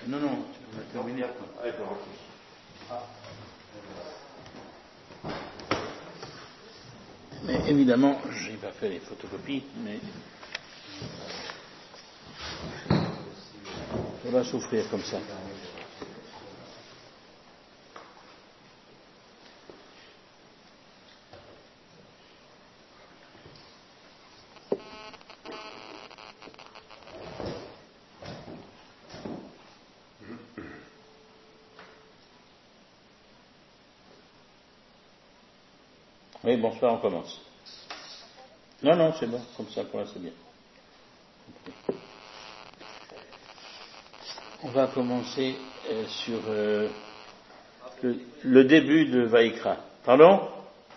Non, on a terminé. Mais évidemment, je n'ai pas fait les photocopies, mais on va souffrir comme ça. Oui, bonsoir, on commence. Non, c'est bon, comme ça, pour là, c'est bien. On va commencer sur le début de Vaïkra. Pardon ?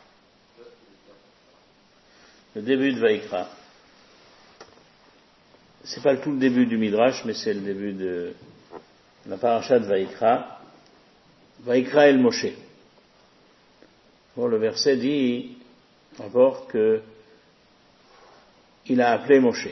Le début de Vaïkra. C'est pas tout le début du Midrash, mais c'est le début de la paracha de Vaïkra. Vaïkra el Moshe. Bon, le verset dit encore que il a appelé Moshe.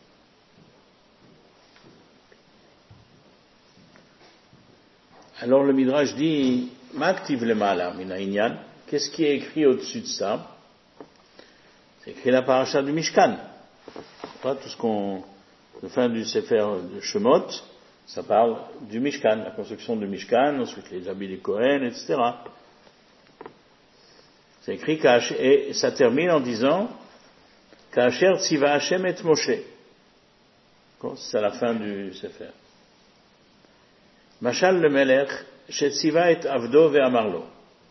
Alors le Midrash dit Maktiv lemala min ha'inyan, qu'est-ce qui est écrit au-dessus de ça? C'est écrit la paracha du Mishkan. Pas tout ce le fin du Sefer de Shemot, ça parle du Mishkan, la construction du Mishkan, ensuite les habits des Kohen, etc. C'est écrit et ça termine en disant Ka'asher tziva Hashem et Moshe. C'est à la fin du Sefer. Mashal le Melech shetziva et Avdo ve'amarlo.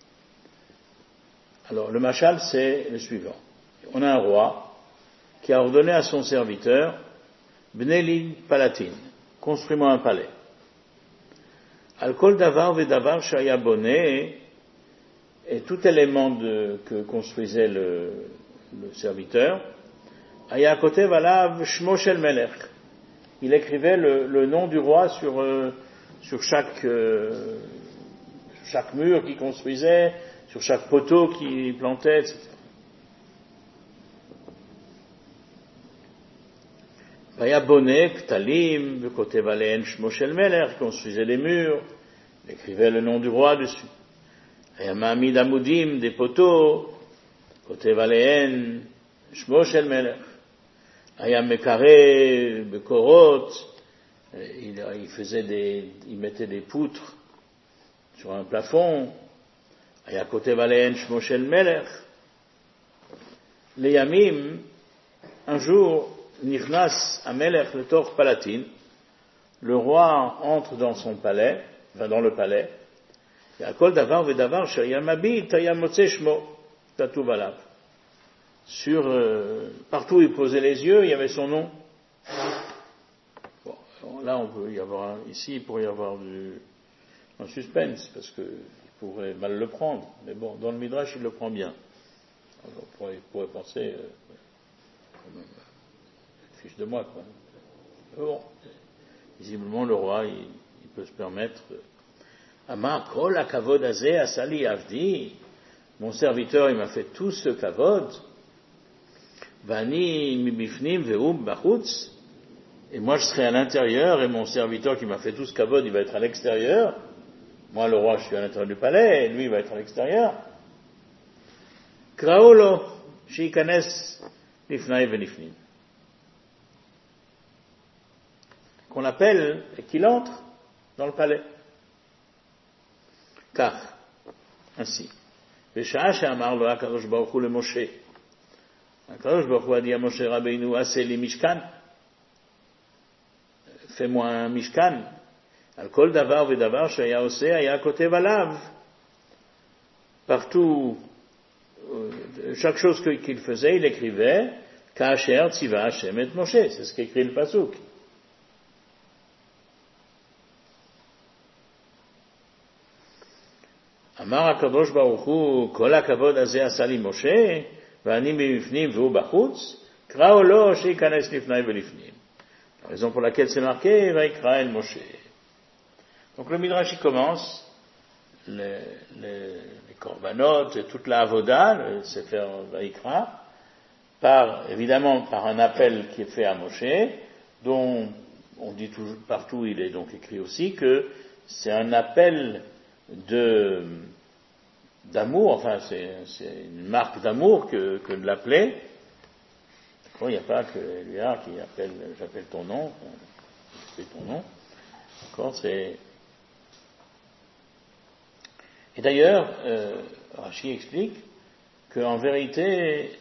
Alors le Mashal c'est le suivant. On a un roi qui a ordonné à son serviteur Bnei Palatin, construis-moi un palais. Al kol davar ve'davar shaya boné. Et tout élément que construisait le serviteur, Aya kotev alav shmo shel melech. Il écrivait le nom du roi sur chaque mur qu'il construisait, sur chaque poteau qu'il plantait, etc. Aya boné ktalim kotev alein shmo shel melech. Il construisait les murs, il écrivait le nom du roi dessus. Aya ma'amid amudim, des poteaux, kotev alein shmo shel melech. Aya mekare bekorot, il mettait des poutres sur un plafond. Aya kotev alein shmo shel melech. Les yamim, un jour, nichnas amelech le tor palatin, le roi entre dans son palais, dans le palais. Kol davar ve'davar shaya mabit aya motze shmo tatuv alav. Partout où il posait les yeux, il y avait son nom. Bon, là, on peut y avoir ici, il pourrait y avoir un suspense, parce qu'il pourrait mal le prendre. Mais bon, dans le Midrash, il le prend bien. Alors, on pourrait penser, fiche de moi, quoi. Bon, visiblement, le roi, il peut se permettre. Amar kol hakavod hazeh asali avdi. Mon serviteur, il m'a fait tout ce kavod. Vani mibifnim ve'um bachutz. Et moi, je serai à l'intérieur, et mon serviteur qui m'a fait tout ce kavod, il va être à l'extérieur. Moi, le roi, je suis à l'intérieur du palais, et lui, il va être à l'extérieur. Kraolo sheikanes nifnai venifnim. Qu'on l'appelle et qu'il entre dans le palais. Car, ainsi, Vesha'a she'amar lo HaKadosh Baruch Hu le Moshe. HaKadosh Baruch Hu a dit à Moshe Rabbeinu, Aseh li Mishkan. Fais-moi un Mishkan. Al kol davar ve'davar she'aya oseh aya kotev alav. Partout, chaque chose qu'il faisait, il écrivait, Ka'asher tziva Hashem et Moshe. C'est ce qu'écrit le pasuk. אמר הקדוש ברוך הוא, כל הכבוד הזה עשה לי משה, ואני מבפנים והוא בחוץ, קראו לו שייכנס לפני ולפנים. La raison pour laquelle c'est marqué, ויקרא אל משה. Donc le Midrash il commence, les korbanot et toute la avoda, le Sefer Vayikra, évidemment par un appel qui est fait à Moshe, dont on dit toujours, partout, il est donc écrit aussi que c'est un appel d'amour, enfin c'est une marque d'amour que de l'appeler. Il n'y a pas que Éluard qui appelle, j'appelle ton nom, c'est ton nom. D'accord, c'est. Et d'ailleurs, Rashi explique qu'en vérité,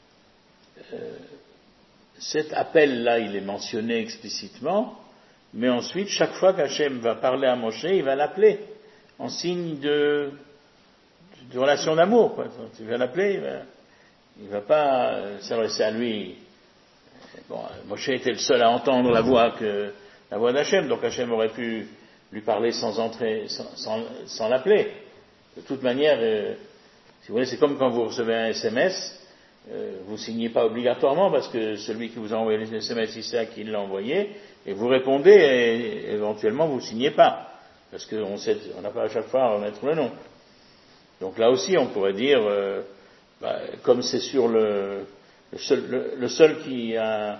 cet appel-là, il est mentionné explicitement, mais ensuite, chaque fois qu'Hachem va parler à Moshe, il va l'appeler en signe de relation d'amour, quoi. Il va l'appeler, il va pas s'adresser à lui. Bon, Moshe était le seul à entendre la voix d'Hachem, donc Hachem aurait pu lui parler sans l'appeler. De toute manière, si vous voulez, c'est comme quand vous recevez un SMS, vous signez pas obligatoirement parce que celui qui vous a envoyé le SMS, il sait à qui il l'a envoyé, et vous répondez et éventuellement vous signez pas, parce qu'on n'a pas à chaque fois à remettre le nom. Donc là aussi, on pourrait dire, comme c'est sur le seul qui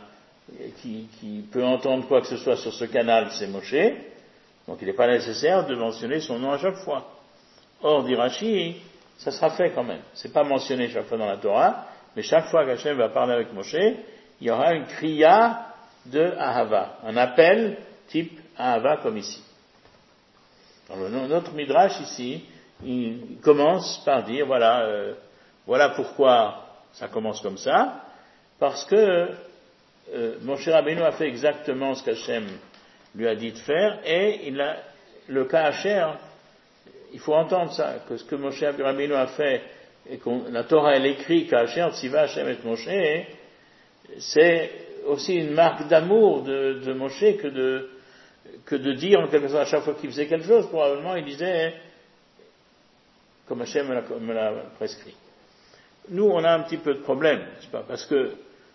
peut entendre quoi que ce soit sur ce canal, c'est Moshe, donc il n'est pas nécessaire de mentionner son nom à chaque fois. Or, dit Rashi, ça sera fait quand même. C'est pas mentionné chaque fois dans la Torah, mais chaque fois qu'Hachem va parler avec Moshe, il y aura une kriya de Ahava, un appel type Ahava comme ici. Alors, notre Midrash ici, il commence par dire, voilà pourquoi ça commence comme ça, parce que Moshe Rabbeinu a fait exactement ce qu'Hachem lui a dit de faire, et le cas Asher, il faut entendre ça, que ce que Moshe Rabbeinu a fait, et que la Torah elle écrit qu'Asher Tziva Hashem et Moshe, c'est aussi une marque d'amour de Moshe que de dire en quelque sorte à chaque fois qu'il faisait quelque chose, probablement il disait comme Hashem me l'a prescrit. Nous, on a un petit peu de problème, n'est-ce pas, parce que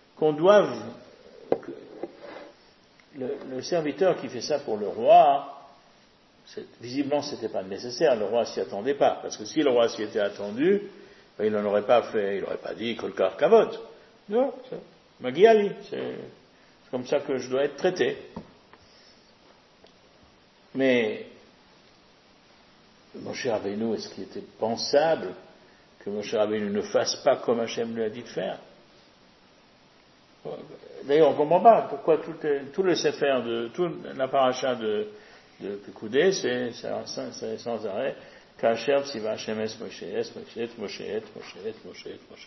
le serviteur qui fait ça pour le roi, visiblement c'était pas nécessaire, le roi s'y attendait pas, parce que si le roi s'y était attendu, il n'en aurait pas fait, il n'aurait pas dit Kolkar Kavod. Non, c'est Magiali, c'est comme ça que je dois être traité. Mais Moshe Rabbeinu, est-ce qu'il était pensable que Moshe Rabbeinu ne fasse pas comme Hachem lui a dit de faire? D'ailleurs, on ne comprend pas pourquoi tout le sefer toute la paracha de Pekoudé, c'est sans arrêt Kacher Tziva Hashem es Moshe, es Moshe, et Moshe, et Moshe, et Moshe, et Moshe.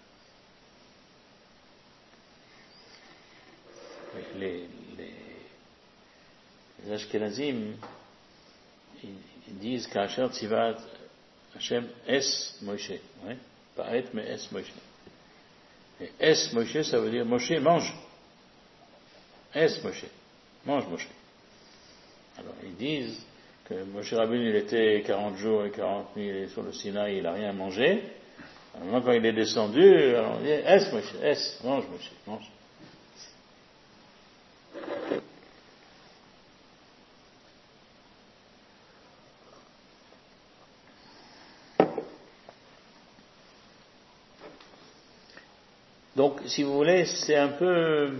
Les Ashkenazim, ils disent Kacher Tziva Hashem es Moshe, ouais, pas et mais es Moshe. Et es Moshe, ça veut dire Moshe mange. Es Moshe, mange Moshe. Alors ils disent que Moshe Rabbeinu il était 40 jours et 40 nuits sur le Sinaï, il n'a rien mangé. Alors quand il est descendu, alors on dit es Moshe, es, mange Moshe, mange. Donc, si vous voulez, c'est un peu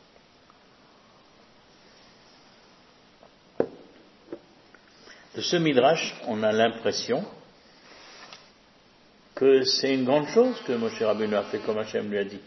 de ce midrash, on a l'impression que c'est une grande chose que Moshe Rabbeinu a fait comme Hachem lui a dit.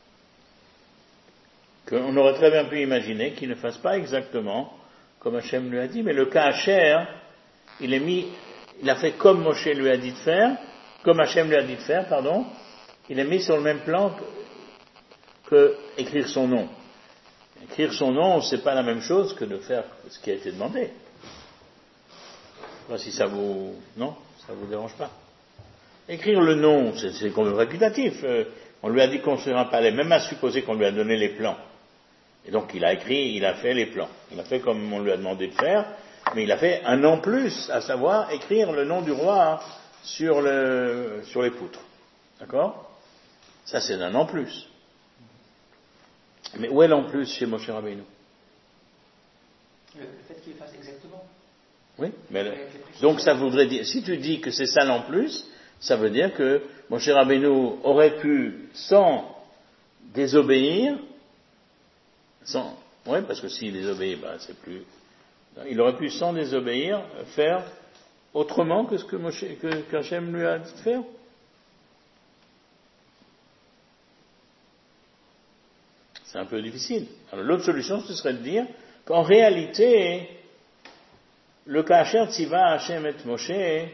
Qu'on aurait très bien pu imaginer qu'il ne fasse pas exactement comme Hachem lui a dit, mais le cas Asher, il a fait comme Moshe lui a dit de faire, comme Hachem lui a dit de faire, il est mis sur le même plan que écrire son nom. Écrire son nom, c'est pas la même chose que de faire ce qui a été demandé. Si ça vous dérange pas. Écrire le nom, c'est comme réputatif. On lui a dit construire un palais, même à supposer qu'on lui a donné les plans. Et donc il a écrit, il a fait les plans. Il a fait comme on lui a demandé de faire, mais il a fait un an plus, à savoir écrire le nom du roi sur les poutres. D'accord? Ça c'est un an plus. Mais où est l'en plus chez Moshe Rabbeinu? Le fait qu'il fasse exactement. Oui, mais donc ça voudrait dire, si tu dis que c'est ça l'en plus, ça veut dire que Moshe Rabbeinu aurait pu, sans désobéir, Oui, parce que s'il désobéit, c'est plus... Il aurait pu, sans désobéir, faire autrement que ce qu'Hachem lui a dit de faire. C'est un peu difficile. Alors, l'autre solution, ce serait de dire qu'en réalité, le Kacher Tziva Hachem et Moshe,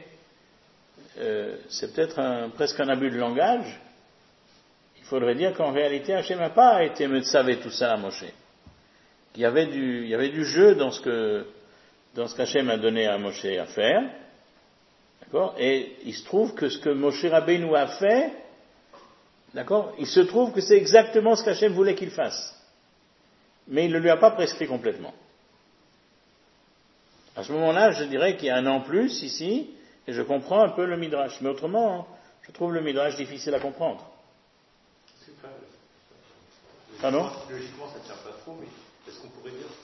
c'est peut-être presque un abus de langage. Il faudrait dire qu'en réalité, Hachem n'a pas été Metzavé tout ça à Moshe. Il y avait du jeu dans ce qu'Hachem a donné à Moshe à faire. D'accord? Et il se trouve que ce que Moshe Rabbeinu a fait, d'accord? Il se trouve que c'est exactement ce qu'Hachem voulait qu'il fasse. Mais il ne lui a pas prescrit complètement. À ce moment-là, je dirais qu'il y a un en plus ici, et je comprends un peu le Midrash. Mais autrement, je trouve le Midrash difficile à comprendre. Pardon? Logiquement, ça ne tient pas trop, mais est-ce qu'on pourrait dire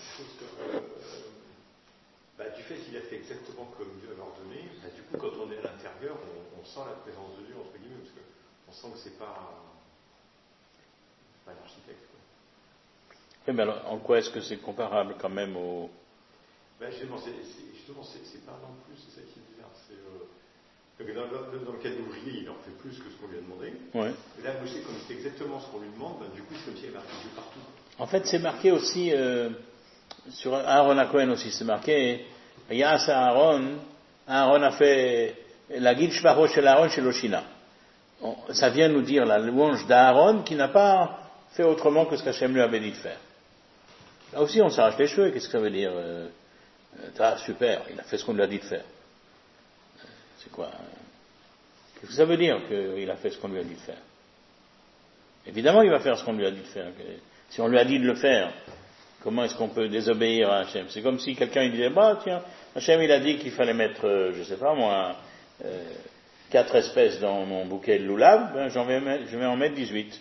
du fait qu'il a fait exactement comme Dieu l'a ordonné, du coup, quand on est à l'intérieur, on sent la présence de Dieu, entre guillemets, parce qu'on sent que c'est pas l'architecte. Oui, mais alors, en quoi est-ce que c'est comparable quand même au... Justement, c'est pas non plus, c'est ça qui est bizarre. Dans le cas de l'ouvrier, il en fait plus que ce qu'on lui a demandé. Ouais. Et là, Moshe, comme c'est exactement ce qu'on lui demande, du coup, c'est comme s'il y avait marqué Dieu partout. En fait, c'est marqué aussi, sur Aaron à Cohen aussi, c'est marqué, Yas Aaron a fait la guide Shvaro chez Aaron chez Loshina. Ça vient nous dire la louange d'Aaron qui n'a pas fait autrement que ce qu'Hachem lui avait dit de faire. Là aussi, on s'arrache les cheveux, qu'est-ce que ça veut dire? Super, il a fait ce qu'on lui a dit de faire. C'est quoi? Qu'est-ce que ça veut dire qu'il a fait ce qu'on lui a dit de faire? Évidemment, il va faire ce qu'on lui a dit de faire. Si on lui a dit de le faire, comment est-ce qu'on peut désobéir à Hachem? C'est comme si quelqu'un il disait, tiens, Hachem il a dit qu'il fallait mettre, je sais pas moi, 4 espèces dans mon bouquet de loulav, je vais en mettre 18.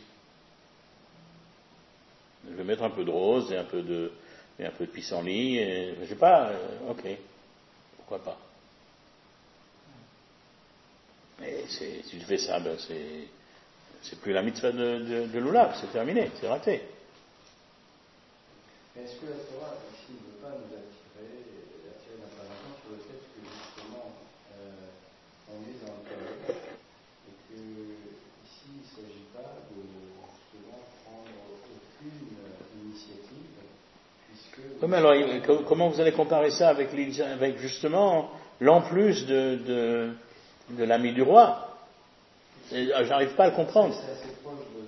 Je vais mettre un peu de rose et un peu de pissenlit, et je sais pas, ok, pourquoi pas. Mais si tu fais ça, c'est plus la mitzvah de loulav, c'est terminé, c'est raté. Mais est-ce que la Torah ici ne veut pas nous attirer notre attention sur le fait que justement on est dans le calme et que ici il ne s'agit pas de justement prendre aucune initiative puisque... Oui, mais alors comment vous allez comparer ça avec justement l'en plus de l'ami du roi? J'arrive pas à le comprendre. C'est assez proche du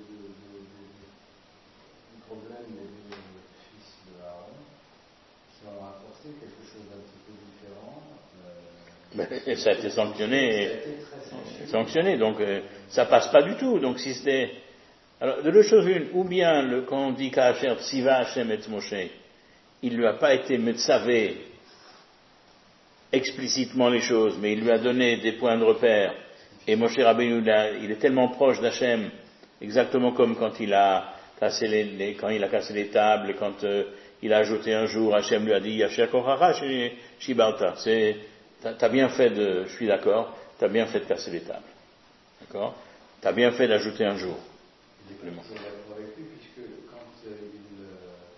problème des deux fils de Aaron qui ont apporté quelque chose d'un petit peu différent. Et ça a été sanctionné, donc ça passe pas du tout. Donc si c'était... Alors, de deux choses une, ou bien quand on dit Kacher Tziva Hachem et Moshe, il lui a pas été metzavé explicitement les choses, mais il lui a donné des points de repère. Et Moshe Rabbeinu, il est tellement proche d'Hachem, exactement comme quand il a cassé les tables, et quand il a ajouté un jour, Hachem lui a dit, Yasher Korara Shibalta. T'as bien fait je suis d'accord, t'as bien fait de casser les tables. D'accord? T'as bien fait d'ajouter un jour. Je suis d'accord avec lui, puisque quand il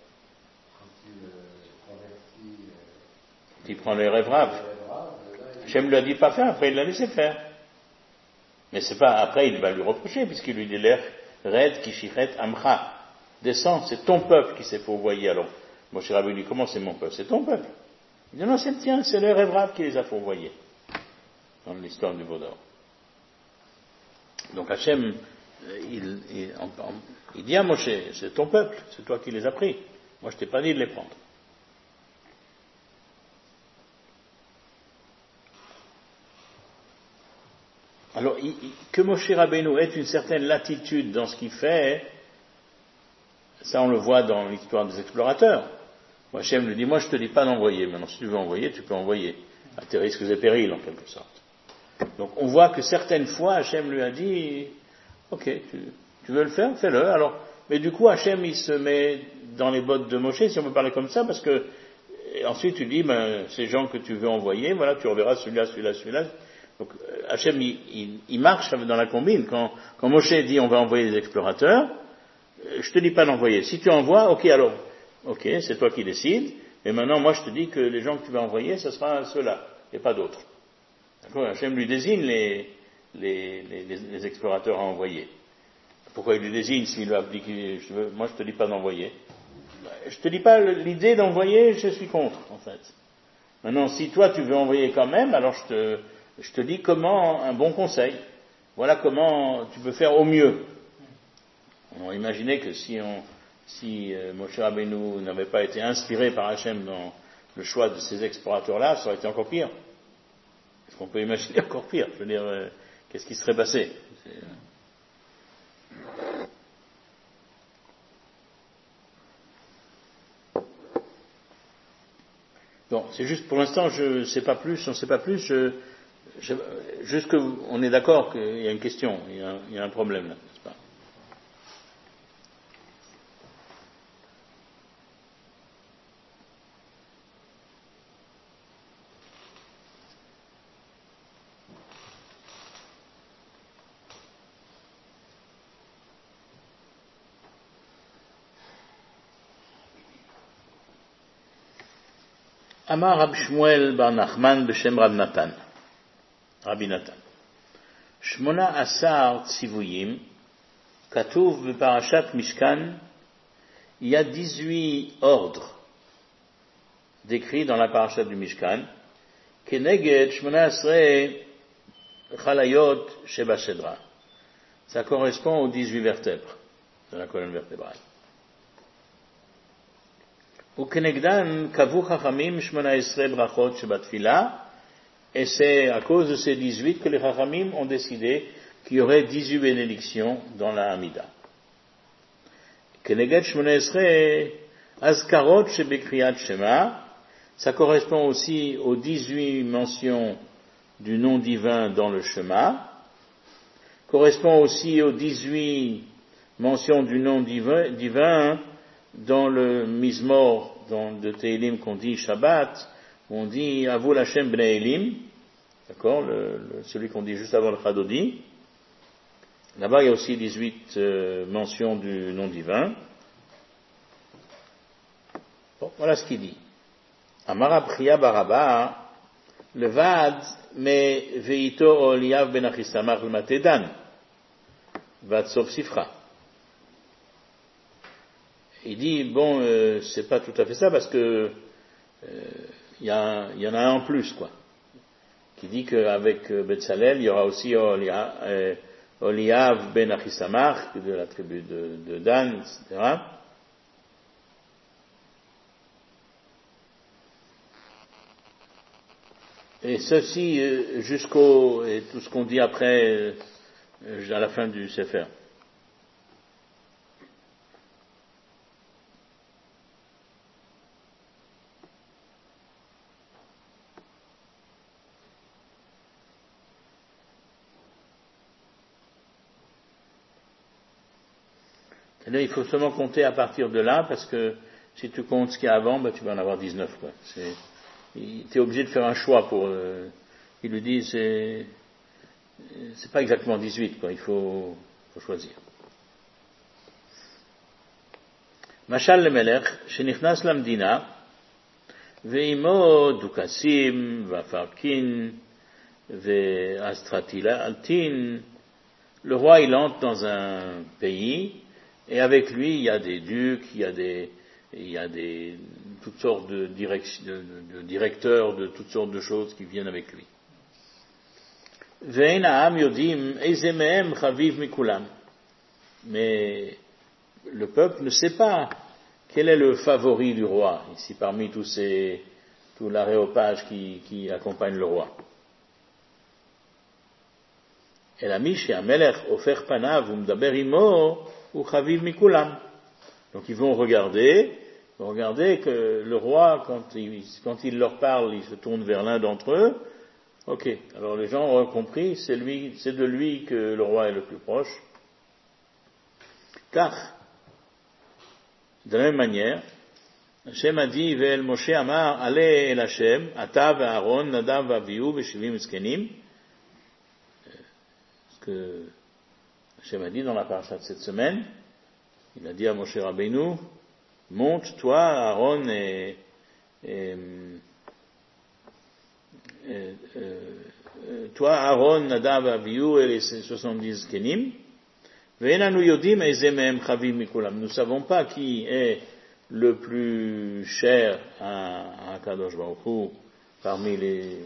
convertit... il prend les rêves raves. Hachem lui a dit pas faire, après il l'a laissé faire. Mais c'est pas, après il va lui reprocher, puisqu'il lui dit l'air, Red Kishichet Amcha. Descends, c'est ton peuple qui s'est fourvoyé. Alors, Moshe Rabbeinu dit, comment c'est mon peuple? C'est ton peuple. Il dit, non, c'est le tien, c'est les rêves raves qui les a fourvoyés. Dans l'histoire du Vaudor. Donc Hachem, il dit à Moshe, c'est ton peuple, c'est toi qui les as pris. Moi je t'ai pas dit de les prendre. Alors, que Moshe Rabbeinu ait une certaine latitude dans ce qu'il fait, ça on le voit dans l'histoire des explorateurs. Hachem lui dit, moi je te dis pas d'envoyer, maintenant si tu veux envoyer, tu peux envoyer, à tes risques et périls en quelque sorte. Donc on voit que certaines fois Hachem lui a dit, ok, tu veux le faire, fais-le. Alors, mais du coup Hachem il se met dans les bottes de Moshe, si on peut parler comme ça, parce que ensuite tu dis, ces gens que tu veux envoyer, voilà, tu reverras celui-là. Donc Hachem il marche dans la combine. Quand Moshe dit on va envoyer des explorateurs, je te dis pas d'envoyer. Si tu envoies, ok, alors Ok, c'est toi qui décides, et maintenant moi je te dis que les gens que tu vas envoyer, ce sera ceux-là, et pas d'autres. D'accord? Hachem lui désigne les explorateurs à envoyer. Pourquoi il lui désigne s'il lui a dit que moi je te dis pas d'envoyer? Je te dis pas l'idée d'envoyer, je suis contre, en fait. Maintenant, si toi tu veux envoyer quand même, alors je te dis comment, un bon conseil. Voilà comment tu peux faire au mieux. On imaginait que si Moshe Rabbeinu n'avait pas été inspiré par Hachem dans le choix de ces explorateurs-là, ça aurait été encore pire. Est-ce qu'on peut imaginer encore pire? Je veux dire, qu'est-ce qui serait passé? Bon, c'est juste pour l'instant, je ne sais pas plus, on ne sait pas plus. Juste qu'on est d'accord qu'il y a une question, il y a un problème là, n'est-ce pas? Amar Rab Shmuel bar Nachman b'shem Rab Natan, Rabbi Natan. Shmona asar tzivuyim, katuv b'parashat Mishkan, il y a 18 ordres décrits dans la parashat du Mishkan, keneged Shmona asre chalayot shebashedra. Ça correspond aux 18 vertèbres de la colonne vertébrale. וכנגדן קבעו חכמים 18 ברכות שבתפילה, et c'est à cause de ces 18 que les chachamim ont décidé qu'il y aurait 18 bénédictions dans la Hamida. כנגד 18 azkarot shebekriyat shema, ça correspond aussi aux 18 mentions du nom divin dans le Shema, correspond aussi aux 18 mentions du nom divin dans le Mizmor de Tehillim qu'on dit Shabbat, on dit Avou Hashem Bnei Elim, d'accord, celui qu'on dit juste avant le Chadodi. Là-bas, il y a aussi 18 mentions du nom divin. Bon, voilà ce qu'il dit. Amara Priya Baraba, Levad, mais Veito Oliav Ben Achisamach Matedan, Vatsov Sifra. Il dit, bon, c'est pas tout à fait ça, parce que il y en a un en plus, quoi. Qui dit qu'avec Betzalel, il y aura aussi Oliav ben Achisamach, de la tribu de Dan, etc. Et ceci et tout ce qu'on dit après, à la fin du Sefer. Là, il faut seulement compter à partir de là, parce que si tu comptes ce qu'il y a avant, tu vas en avoir 19, quoi. Tu es obligé de faire un choix pour, il lui dit, c'est pas exactement 18, quoi. Il faut choisir. Mashal le Melech, shenichnas lamdina, ve'imo dukasim, vafarkin, ve'astratilatin. Le roi, il entre dans un pays, et avec lui, il y a des ducs, il y a toutes sortes de directeurs de toutes sortes de choses qui viennent avec lui. Mais le peuple ne sait pas quel est le favori du roi, ici parmi tout l'aréopage qui accompagne le roi. Et la miche Amelech ofer panav umdaber imo ou chaviv mikulam. Donc ils vont regarder que le roi, quand il leur parle, il se tourne vers l'un d'entre eux. Ok, alors les gens ont compris, c'est de lui que le roi est le plus proche. Car, de la même manière, Hashem a dit, Ve'el Moshe Amar, Allez el Hashem, Ata ve'Aaron, Nadav ve'Avihu, ve'Shivim eskenim. Ce que Hashem a dit dans la paracha de cette semaine, il a dit à Moshe Rabbeinu, monte, toi, Aaron toi, Aaron, Nadav, Abihu et les 70 Kenim. Nous ne savons pas qui est le plus cher à Kadosh Baruch Hu parmi les...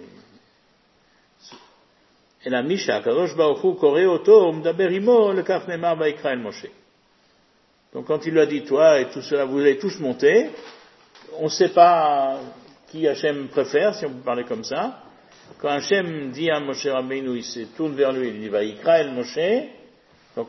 Et la Misha, Kadosh Baruch Hu, Koré Oto, Mdaber Imo, le Kaf Nemar, Vaikra El Moshe. Donc quand il lui a dit, toi et tout cela, vous allez tous monter, on ne sait pas qui Hachem préfère, si on peut parler comme ça. Quand Hachem dit à Moshe Rabbeinu, il se tourne vers lui, il dit, Vaikra El Moshe, donc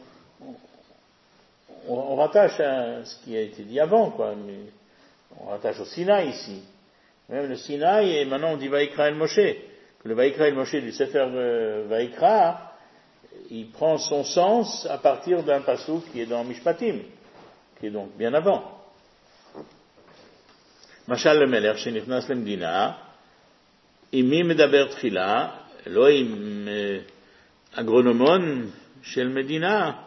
on rattache à ce qui a été dit avant, quoi. Mais on rattache au Sinaï ici. Même le Sinaï, et maintenant on dit Vaikra El Moshe. Que le Vaikra El Moshe du Sefer Vaikra, il prend son sens à partir d'un passouk qui est dans Mishpatim, qui est donc bien avant. Mashal le Melech, Shenichnas Lemdina, Imi Medaber Tchila, Elohim Agronomon, Shel Medina.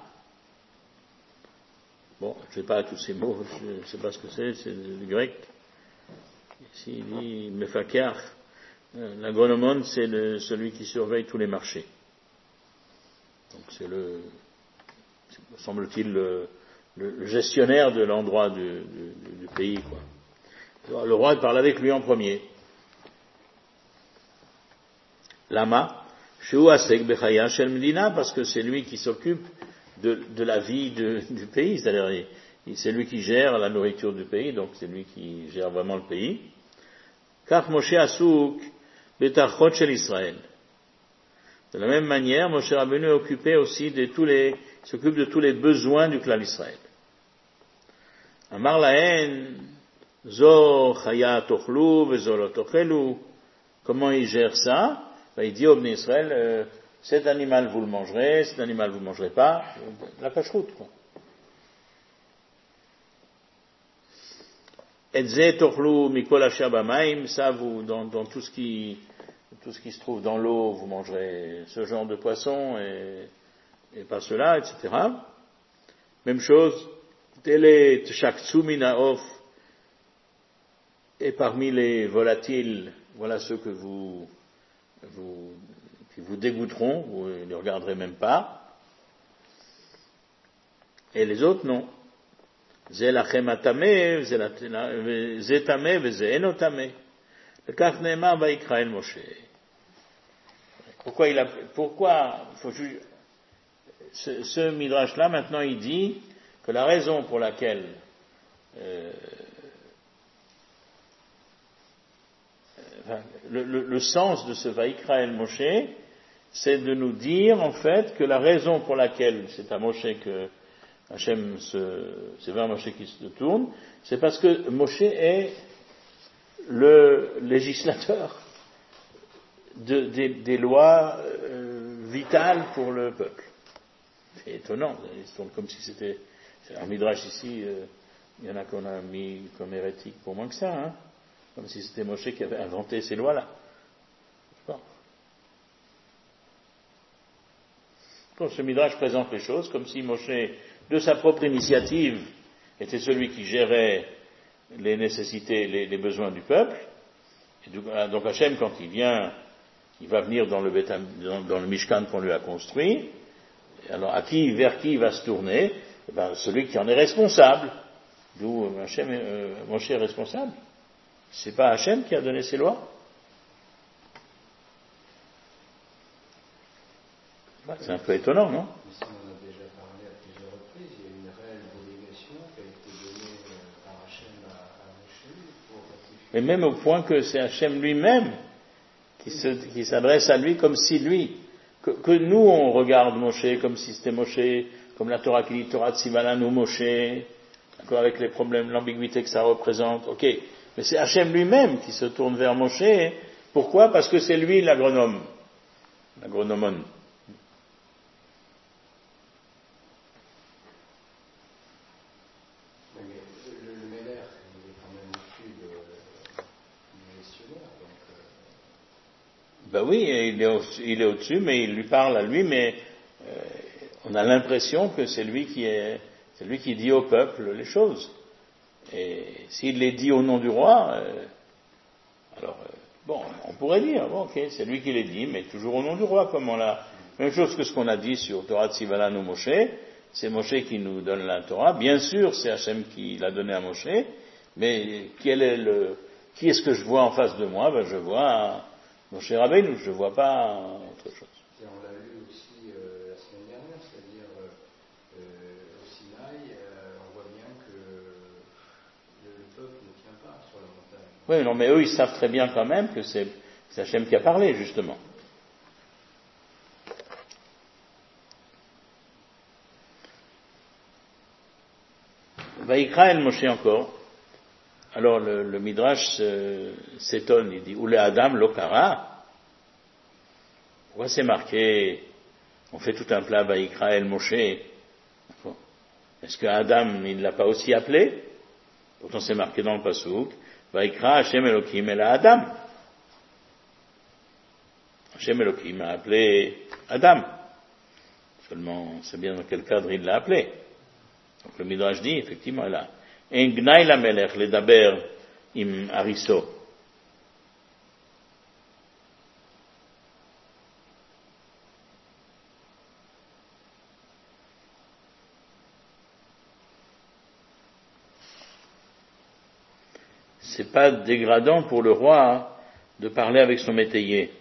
Bon, je ne sais pas tous ces mots, je ne sais pas ce que c'est du grec. Ici, il dit Mefakiach. L'agronomon, c'est celui qui surveille tous les marchés. Donc c'est semble-t-il, le gestionnaire de l'endroit du pays, quoi. Alors, le roi parle avec lui en premier. Lama, Sheu Asek Bechaya Shel Medina, parce que c'est lui qui s'occupe de la vie du pays, c'est-à-dire c'est lui qui gère la nourriture du pays, donc c'est lui qui gère vraiment le pays. Car Moshe Asouk Betachot Shel Israël. De la même manière, Moshe Rabbeinu est occupé aussi s'occupe de tous les besoins du clan d'Israël. Amar lahen, zo chaya tochlu, vezo lo tochelu. Comment il gère ça? Il dit au Bnei Israël, cet animal vous le mangerez, cet animal vous ne mangerez pas. La cacheroute, quoi. Etze tochlu mikol asher b'mayim, ça vous, dans tout ce qui se trouve dans l'eau, vous mangerez ce genre de poisson et pas cela, etc. Même chose, tele tshaktsou minaof, et parmi les volatiles, voilà ceux qui vous dégoûteront, vous ne les regarderez même pas. Et les autres, non. Zé lachem atame, zé tame, zé enotame. Le kach ne'emar vaikra el Moshe. Pourquoi faut juger ce midrash-là, maintenant il dit que la raison pour laquelle le sens de ce Vaikra El Moshe, c'est de nous dire en fait que la raison pour laquelle c'est à Moshe que Hachem c'est vers Moshe qui se tourne, c'est parce que Moshe est le législateur des lois vitales pour le peuple. C'est étonnant, c'est comme si c'était un midrash ici, il y en a qu'on a mis comme hérétique pour moins que ça, hein, comme si c'était Moshe qui avait inventé ces lois-là. Donc ce midrash présente les choses comme si Moshe, de sa propre initiative, était celui qui gérait les nécessités, les besoins du peuple. Et donc Hachem, quand il va venir dans le Mishkan qu'on lui a construit. Alors vers qui il va se tourner? Celui qui en est responsable. D'où Moshe est responsable. C'est pas Hachem qui a donné ces lois? C'est un peu étonnant, non? On en a déjà parlé à plusieurs reprises. Il y a une réelle délégation qui a été donnée par Hachem à Moshe pour ratifier. Mais même au point que c'est Hachem lui-même qui s'adresse à lui comme si lui, que nous on regarde Moshe comme si c'était Moshe, comme la Torah qui dit Torah Tsivalan ou Moshe, d'accord, avec les problèmes, l'ambiguïté que ça représente, ok. Mais c'est Hachem lui-même qui se tourne vers Moshe. Pourquoi? Parce que c'est lui l'agronomon. Ben oui, il est au-dessus, mais il lui parle à lui, mais on a l'impression que c'est lui qui dit au peuple les choses. Et s'il les dit au nom du roi, alors, bon, on pourrait dire, bon, ok, c'est lui qui les dit, mais toujours au nom du roi, comme on l'a. Même chose que ce qu'on a dit sur Torah Tzivalan ou Moshe, c'est Moshe qui nous donne la Torah. Bien sûr, c'est Hachem qui l'a donné à Moshe, mais qui est-ce que je vois en face de moi? Ben, je vois Moshe Rabbeinu, je ne vois pas autre chose. Et on l'a vu aussi la semaine dernière, c'est-à-dire au Sinaï, on voit bien que le peuple ne tient pas sur la montagne. Oui, non, mais eux, ils savent très bien quand même que c'est Hachem qui a parlé, justement. Vaïkra el Moshe encore. Alors le Midrash s'étonne, il dit Oule Adam Lokara. Pourquoi c'est marqué? On fait tout un plat Vaïkra el Moshe. Est-ce que Adam il ne l'a pas aussi appelé? Pourtant c'est marqué dans le Passouk Vaïkra Hashem Elohim el Adam. Hashem Elohim a appelé Adam. Seulement, c'est bien dans quel cadre il l'a appelé. Donc le Midrash dit, effectivement, là, En gnai la melech le daber im hariso. C'est pas dégradant pour le roi de parler avec son métayer.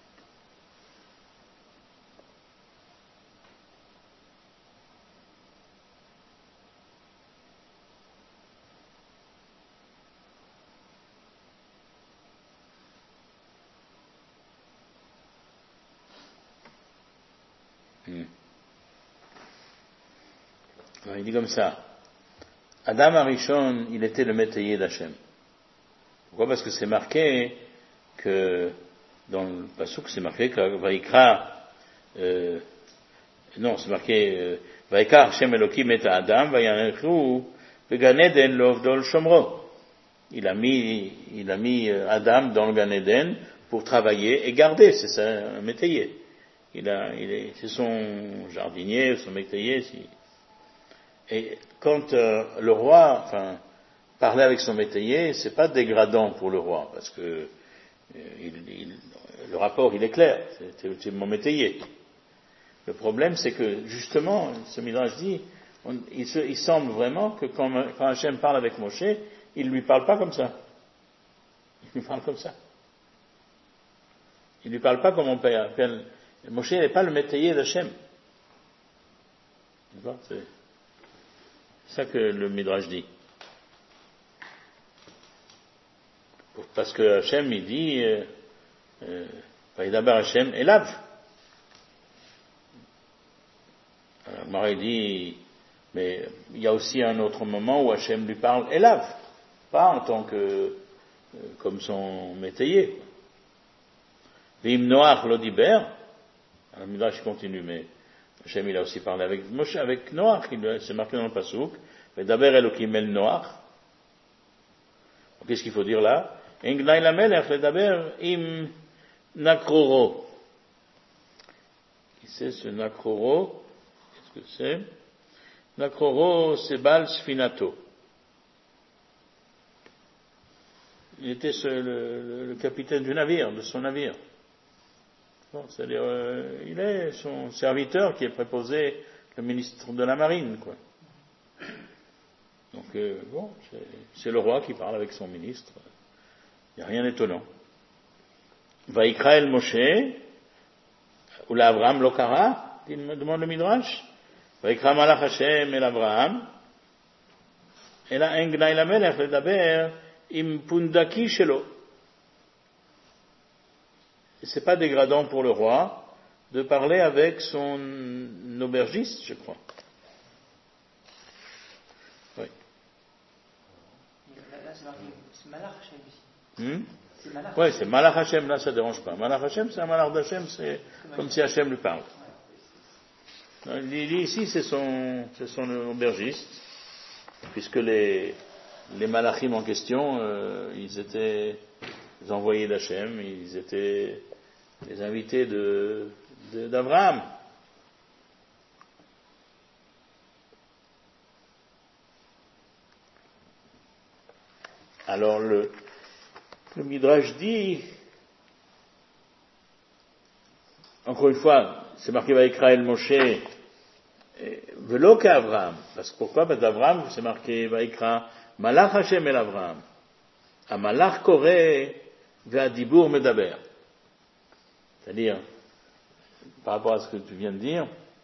Il dit comme ça. Adam Arishon, il était le métayer d'Hachem. Pourquoi? Parce que c'est marqué que, dans le Passouk, c'est marqué que Vaïkra, non, c'est marqué, Vaïkra Hashem Elohim et Adam, Vayanechu, Began Eden Lovdol Shomro. Il a mis Adam dans le Gan Eden pour travailler et garder, c'est ça, un métayer. C'est son jardinier, son métayer. Et quand le roi, parlait avec son métayer, c'est pas dégradant pour le roi, parce que le rapport il est clair, c'est mon métayer. Le problème c'est que justement, ce Midrash dit, il semble vraiment que quand Hachem parle avec Moshe, il lui parle pas comme ça. Il lui parle comme ça. Il lui parle pas comme on appelle. Moshe n'est pas le métayer d'Hachem. C'est ça que le Midrash dit. Parce que Hachem, il dit, Vaïdaber Hachem Elav. Alors, Marie dit, mais il y a aussi un autre moment où Hachem lui parle Elav, pas en tant que, comme son métayer. Vim Noach l'odiber, alors le Midrash continue, mais Hachem il a aussi parlé avec Moshe, avec Noach, c'est marqué dans le Passouk, Vaïdaber Elokim el Noach. Qu'est-ce qu'il faut dire là? Engnai la melech ledaber im nakroro. Qui c'est ce nakroro? Qu'est-ce que c'est? Nakroro, c'est Baal Sfinato. Il était le capitaine du navire, de son navire. Bon, c'est-à-dire, il est son serviteur qui est préposé, le ministre de la marine, quoi. Donc, bon, c'est le roi qui parle avec son ministre. Il n'y a rien d'étonnant. Vaïkra el Moshe, ou l'Abraham Lokara, demande le Midrash. Vaïkra Malach Hashem el Abraham, et là, Engnai la Melech le daber im pundaki shelo. C'est pas dégradant pour le roi de parler avec son aubergiste, je crois. Oui. Là, c'est Malach Hashem ici. C'est Malach. Oui, c'est Malach Hashem, là ça ne dérange pas. Malach Hashem, c'est un Malach d'Hachem, c'est comme si Hashem lui parle. Il dit ici, c'est son aubergiste, puisque les Malachim en question, ils étaient les envoyés d'Hachem, ils étaient les invités d'Abraham. Alors le Midrash dit, encore une fois, c'est marqué Vaïkra el Moshe, Velo qu'Avraham. Parce que pourquoi? Parce qu'Avraham, c'est marqué Vaïkra Malach Hashem el Avraham. Amalach Koreh ve'adibur medaber. C'est-à-dire, par rapport à ce que tu viens de dire,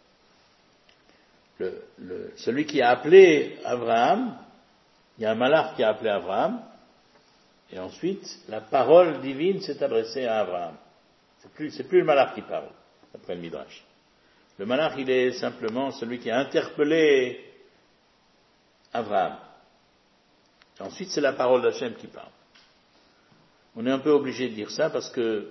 celui qui a appelé Abraham, il y a un malach qui a appelé Abraham, et ensuite la parole divine s'est adressée à Abraham. C'est plus le malach qui parle, d'après le Midrash. Le malach, il est simplement celui qui a interpellé Abraham. Et ensuite, c'est la parole d'Hachem qui parle. On est un peu obligé de dire ça parce que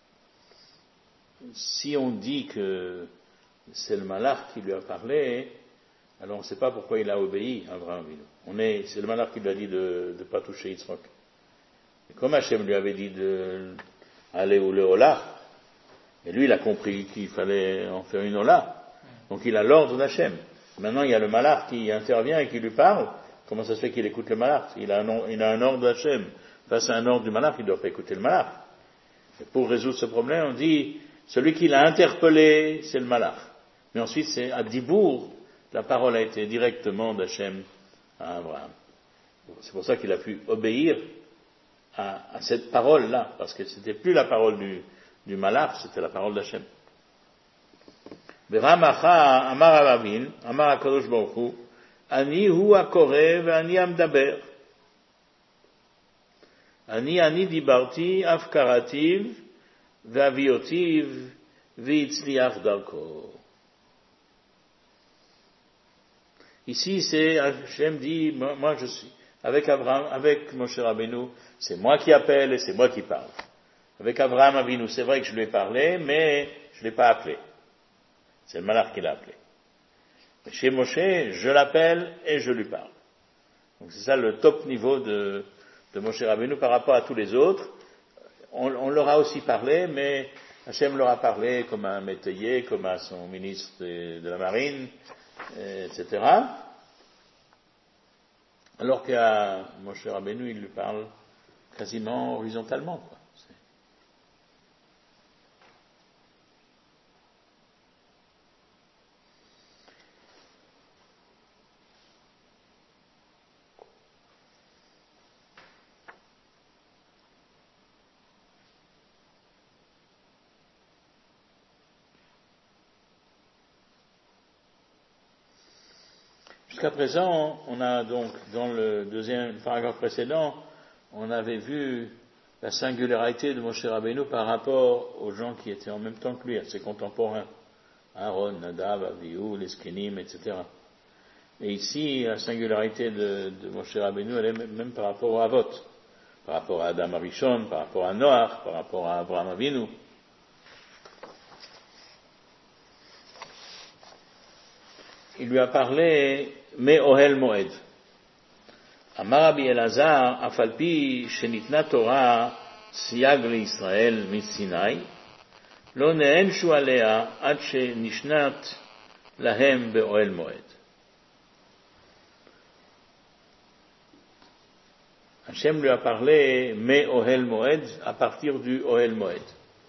si on dit que c'est le malach qui lui a parlé, alors on ne sait pas pourquoi il a obéi à Abraham. C'est le malach qui lui a dit de ne pas toucher Yitzhak. Et comme Hachem lui avait dit d'aller au Ola, et lui il a compris qu'il fallait en faire une Ola, donc il a l'ordre d'Hachem. Maintenant il y a le malach qui intervient et qui lui parle. Comment ça se fait qu'il écoute le malach? Il a un ordre d'Hachem. Face à un ordre du malach, il ne doit pas écouter le malach. Et pour résoudre ce problème, on dit celui qui l'a interpellé, c'est le malach. Mais ensuite, c'est à Dibour, la parole a été directement d'Hachem à Abraham. C'est pour ça qu'il a pu obéir à cette parole-là, parce que c'était plus la parole du malach, c'était la parole d'Hachem. Beramacha amar Avavin, amar HaKadosh Baruch Hu, ani hu hakoreh ve'ani hamdaber. Ani dibarti af karativ ve'aviotiv ve'itzliach darko. Ici, c'est Hachem dit, moi je suis avec Abraham, avec Moshe Rabbeinu, c'est moi qui appelle et c'est moi qui parle. Avec Abraham Avinu, c'est vrai que je lui ai parlé, mais je ne l'ai pas appelé. C'est le malach qui l'a appelé. Mais chez Moshe, je l'appelle et je lui parle. Donc c'est ça le top niveau de Moshe Rabbeinu par rapport à tous les autres. On leur a aussi parlé, mais Hachem leur a parlé comme à un métayer, comme à son ministre de la marine, etc. Alors qu'à Moshe Rabbeinu, il lui parle quasiment horizontalement, quoi. Jusqu'à présent, on a donc, dans le deuxième paragraphe précédent, on avait vu la singularité de Moshe Rabbeinu par rapport aux gens qui étaient en même temps que lui, à ses contemporains, Aaron, Nadav, Avihu, les Skenim, etc. Et ici, la singularité de Moshe Rabbeinu, elle est même par rapport au Avot, par rapport à Adam Arishon, par rapport à Noach, par rapport à Abraham Avinu. Il lui a parlé Me'ohel Moed. Amar Rabbi Elazar, Afalpi Shenitna Torah Siyag Israël Mitsinai, Lo ne'enshu alea ad shenishnat lahem be'ohel Moed. Hachem lui a parlé Me'ohel Moed à partir du Ohel Moed.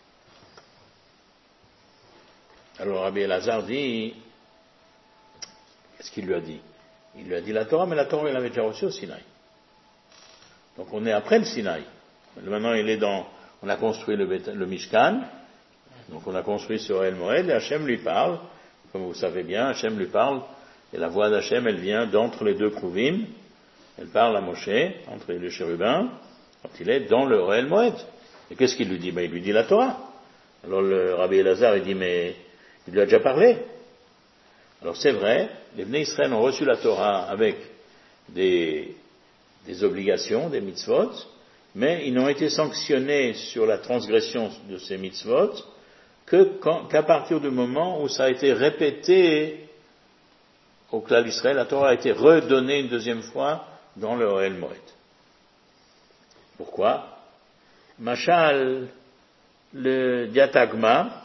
Alors Rabbi Elazar dit, qu'est-ce qu'il lui a dit? Il lui a dit la Torah, mais la Torah, il l'avait déjà reçue au Sinaï. Donc on est après le Sinaï. Maintenant, on a construit le Mishkan, donc on a construit sur El Moed, et Hachem lui parle, comme vous savez bien, Hachem lui parle, et la voix d'Hachem, elle vient d'entre les deux Kruvim, elle parle à Moshe, entre les deux chérubins, quand il est dans le El Moed. Et qu'est-ce qu'il lui dit? Il lui dit la Torah. Alors le Rabbi Elazar, il dit, mais il lui a déjà parlé. Alors c'est vrai, les Bnei Israël ont reçu la Torah avec des obligations, des mitzvot, mais ils n'ont été sanctionnés sur la transgression de ces mitzvot qu'à partir du moment où ça a été répété au Klal Israël, la Torah a été redonnée une deuxième fois dans le Ohel Moed. Pourquoi? Machal, le diatagma,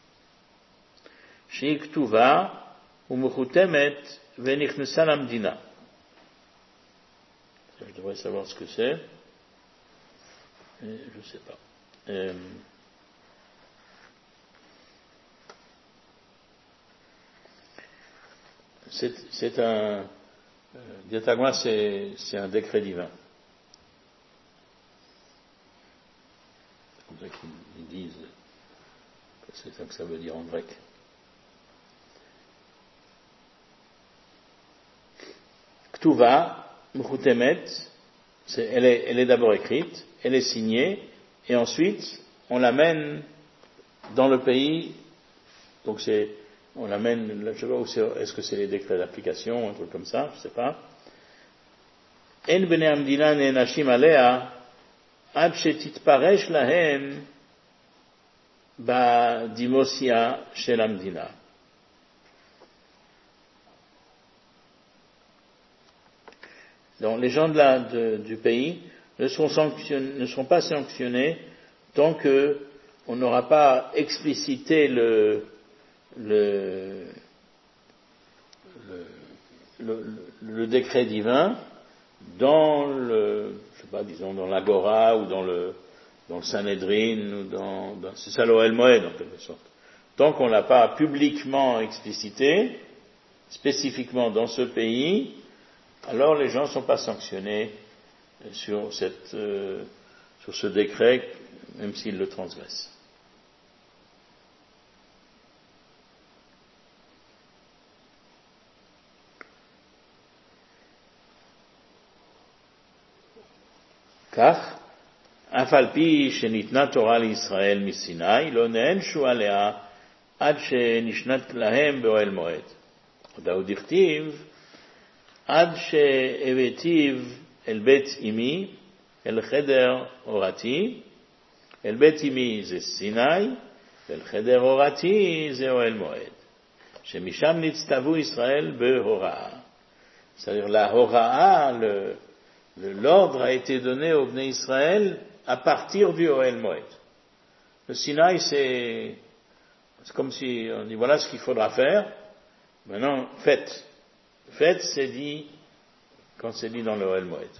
sheiktuva, Umuchutemet venichnesan amdina. Je devrais savoir ce que c'est. Je sais pas. C'est un diatagma, c'est un décret divin. C'est comme ça qu'ils disent que c'est ça que ça veut dire en grec. Ktuva, Mchutemet, elle est d'abord écrite, elle est signée, et ensuite on l'amène dans le pays. Donc on l'amène, je sais pas où est-ce que c'est les décrets d'application, un truc comme ça, je sais pas. En bnei hamdina ne'nashim alea ad shetitparesh lahem ba'dimosia shel hamdina. Donc les gens du pays ne seront pas sanctionnés tant que on n'aura pas explicité le décret divin dans je sais pas, disons dans l'Agora ou dans le Sanhedrin ou c'est ça l'Ohel Moed en quelque sorte. Tant qu'on l'a pas publiquement explicité, spécifiquement dans ce pays, alors les gens ne sont pas sanctionnés sur ce décret, même s'ils le transgressent. כך, אף על פי שניתנה תורה לישראל מסיני, לא נענשו עליה עד שנשנת להם באוהל מועד. עוד הכתיב, עד שהבאתיו אל בית אמי, אל חדר אורתי, אל בית אמי זה סיני, ואל חדר אורתי זה אוהל מועד. שמשם נצטוו ישראל בהוראה. c'est-à-dire la הוראה, l'ordre a été donné au Bnei Israël à partir du Ohel Moed. Le Sinaï, c'est comme si on dit voilà ce qu'il faudra faire. Maintenant, faites. Faites, c'est dit quand c'est dit dans le Ohel Moed.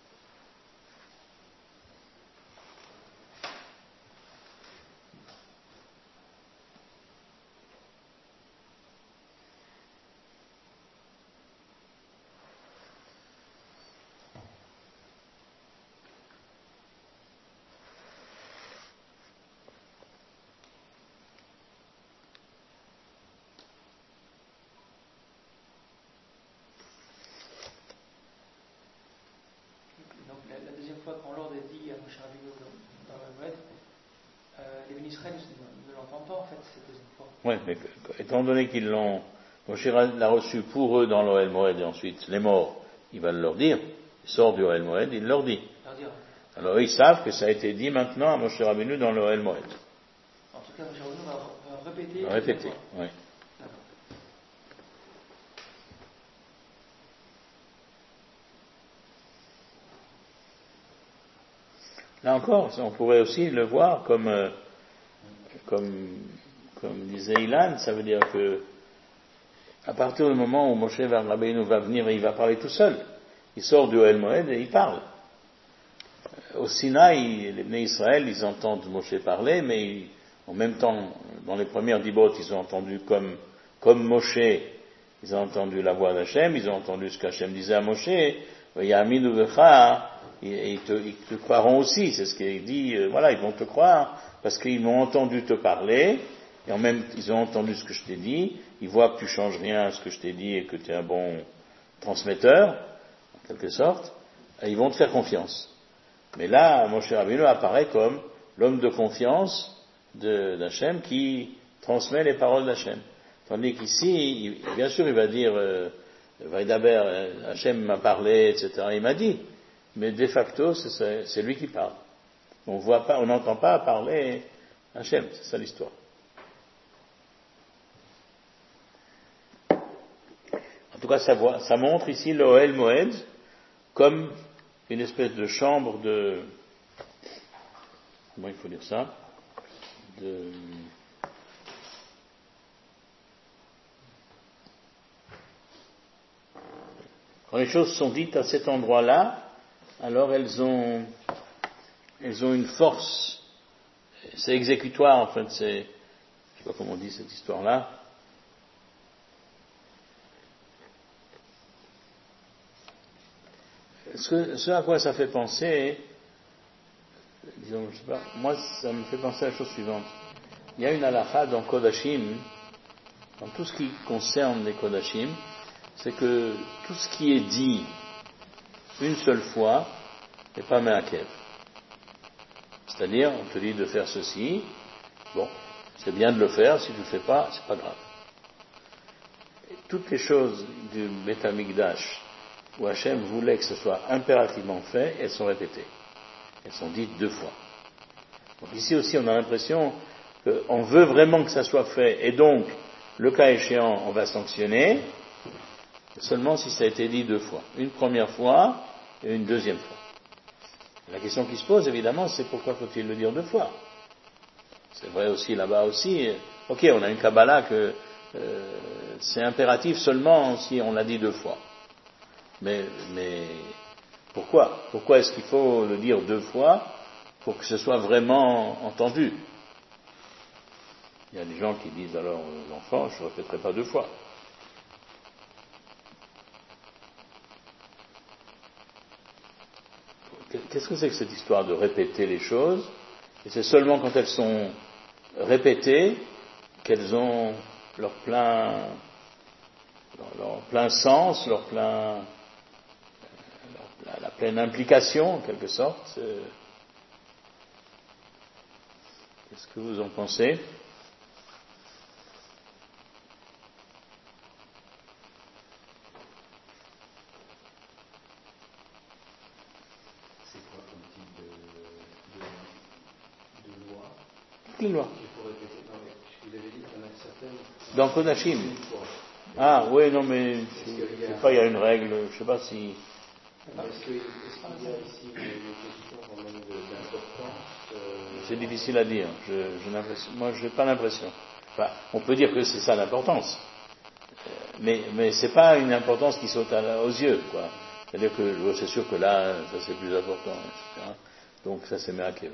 Quand l'ordre est dit à Moshe Rabbeinu dans le Moed, les bénis Israël ne l'entendent pas en fait cette deuxième fois. Oui, mais étant donné qu'ils l'ont, Moshe l'a reçu pour eux dans l'Ohel Moed et ensuite les morts, il va leur dire, il sort du Ohel Moed, il leur dit. Alors eux, ils savent que ça a été dit maintenant à Moshe Rabbeinu dans l'Ohel Moed. En tout cas, Moshe Rabbeinu va répéter. Va répéter, oui. Là encore, on pourrait aussi le voir comme disait Ilan, ça veut dire que à partir du moment où Moshe Rabbeinu va venir et il va parler tout seul, il sort du Ohel Moed et il parle. Au Sinaï, les Bnei Israël, ils entendent Moshe parler, mais en même temps, dans les premières dibot, ils ont entendu comme Moshe, ils ont entendu la voix d'Hachem, ils ont entendu ce qu'Hachem disait à Moshe, Ya'aminu vecha, et ils te croiront aussi, c'est ce qu'il dit, voilà, ils vont te croire, parce qu'ils m'ont entendu te parler, et en même ils ont entendu ce que je t'ai dit, ils voient que tu changes rien à ce que je t'ai dit et que tu es un bon transmetteur, en quelque sorte, et ils vont te faire confiance. Mais là, Moshe Rabbeinu apparaît comme l'homme de confiance d'Hachem qui transmet les paroles d'Hachem. Tandis qu'ici, bien sûr, il va dire, Vaidaber, Hachem m'a parlé, etc., il m'a dit. Mais de facto, c'est lui qui parle. On n'entend pas parler Hachem, c'est ça l'histoire. En tout cas, ça montre ici l'Ohel Moed comme une espèce de chambre de... Comment il faut dire ça? Quand les choses sont dites à cet endroit-là, alors elles ont elles ont une force, c'est exécutoire en fait, je sais pas comment on dit cette histoire-là. Ce à quoi ça fait penser, disons, je sais pas, moi ça me fait penser à la chose suivante. Il y a une halakha dans Kodashim, dans tout ce qui concerne les Kodashim, c'est que tout ce qui est dit une seule fois n'est pas me'akev. C'est-à-dire, on te dit de faire ceci, bon, c'est bien de le faire, si tu ne le fais pas, c'est pas grave. Et toutes les choses du Beth Amikdash, où Hachem voulait que ce soit impérativement fait, elles sont répétées. Elles sont dites 2 fois. Donc ici aussi, on a l'impression qu'on veut vraiment que ça soit fait, et donc, le cas échéant, on va sanctionner, seulement si ça a été dit 2 fois. Une première fois et une deuxième fois. La question qui se pose, évidemment, c'est pourquoi faut-il le dire 2 fois? C'est vrai aussi là-bas aussi. Ok, on a une Kabbalah que c'est impératif seulement si on l'a dit 2 fois. Mais pourquoi? Pourquoi est-ce qu'il faut le dire 2 fois pour que ce soit vraiment entendu? Il y a des gens qui disent alors aux enfants, je ne répéterai pas 2 fois. Qu'est-ce que c'est que cette histoire de répéter les choses? Et c'est seulement quand elles sont répétées qu'elles ont leur plein sens, la pleine implication, en quelque sorte. Qu'est-ce que vous en pensez? C'est quoi comme type de loi? Toutes les lois. Il faut répéter. Non, mais vous avez dit qu'il y en a certaines. Dans Kodashim. Une fois. Ah, oui, non, mais je Est-ce sais pas, il y a une règle, je sais pas si. Est-ce qu'il y a ici une question quand même d'importance C'est difficile à dire. Moi, je n'ai pas l'impression. Enfin, on peut dire que c'est ça l'importance, mais c'est pas une importance qui saute aux yeux, quoi. C'est-à-dire que c'est sûr que là, ça c'est plus important, etc. Donc ça c'est Me'akev.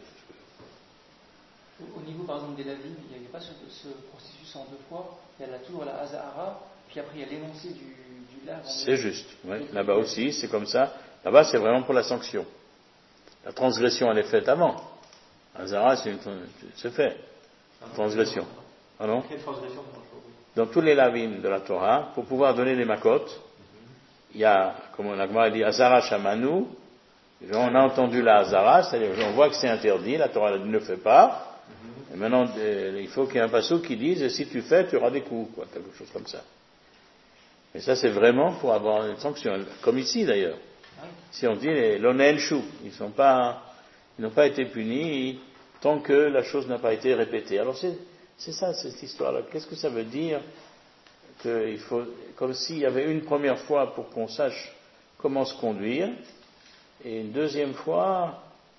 Au niveau, par exemple, des Lavim, il n'y a pas ce processus en 2 fois. Il y a la tour, la Hazahara, puis après il y a l'énoncé du lave. C'est juste. Ouais. Là-bas aussi, c'est comme ça. Là-bas, c'est vraiment pour la sanction. La transgression, elle est faite avant. Hazara, c'est fait. Transgression. Ah non? Dans tous les lavim de la Torah, pour pouvoir donner des makot, il y a, comme la Gemara dit, Hazara Shamanu. On a entendu la Hazara, c'est-à-dire on voit que c'est interdit, la Torah ne le fait pas. Et maintenant, il faut qu'il y ait un passage qui dise, si tu fais, tu auras des coups, quoi, quelque chose comme ça. Et ça, c'est vraiment pour avoir une sanction, comme ici d'ailleurs. Si on dit les l'onen chou, ils n'ont pas été punis tant que la chose n'a pas été répétée. Alors c'est ça, cette histoire-là. Qu'est-ce que ça veut dire qu'il faut, comme s'il y avait une première fois pour qu'on sache comment se conduire, et une deuxième fois,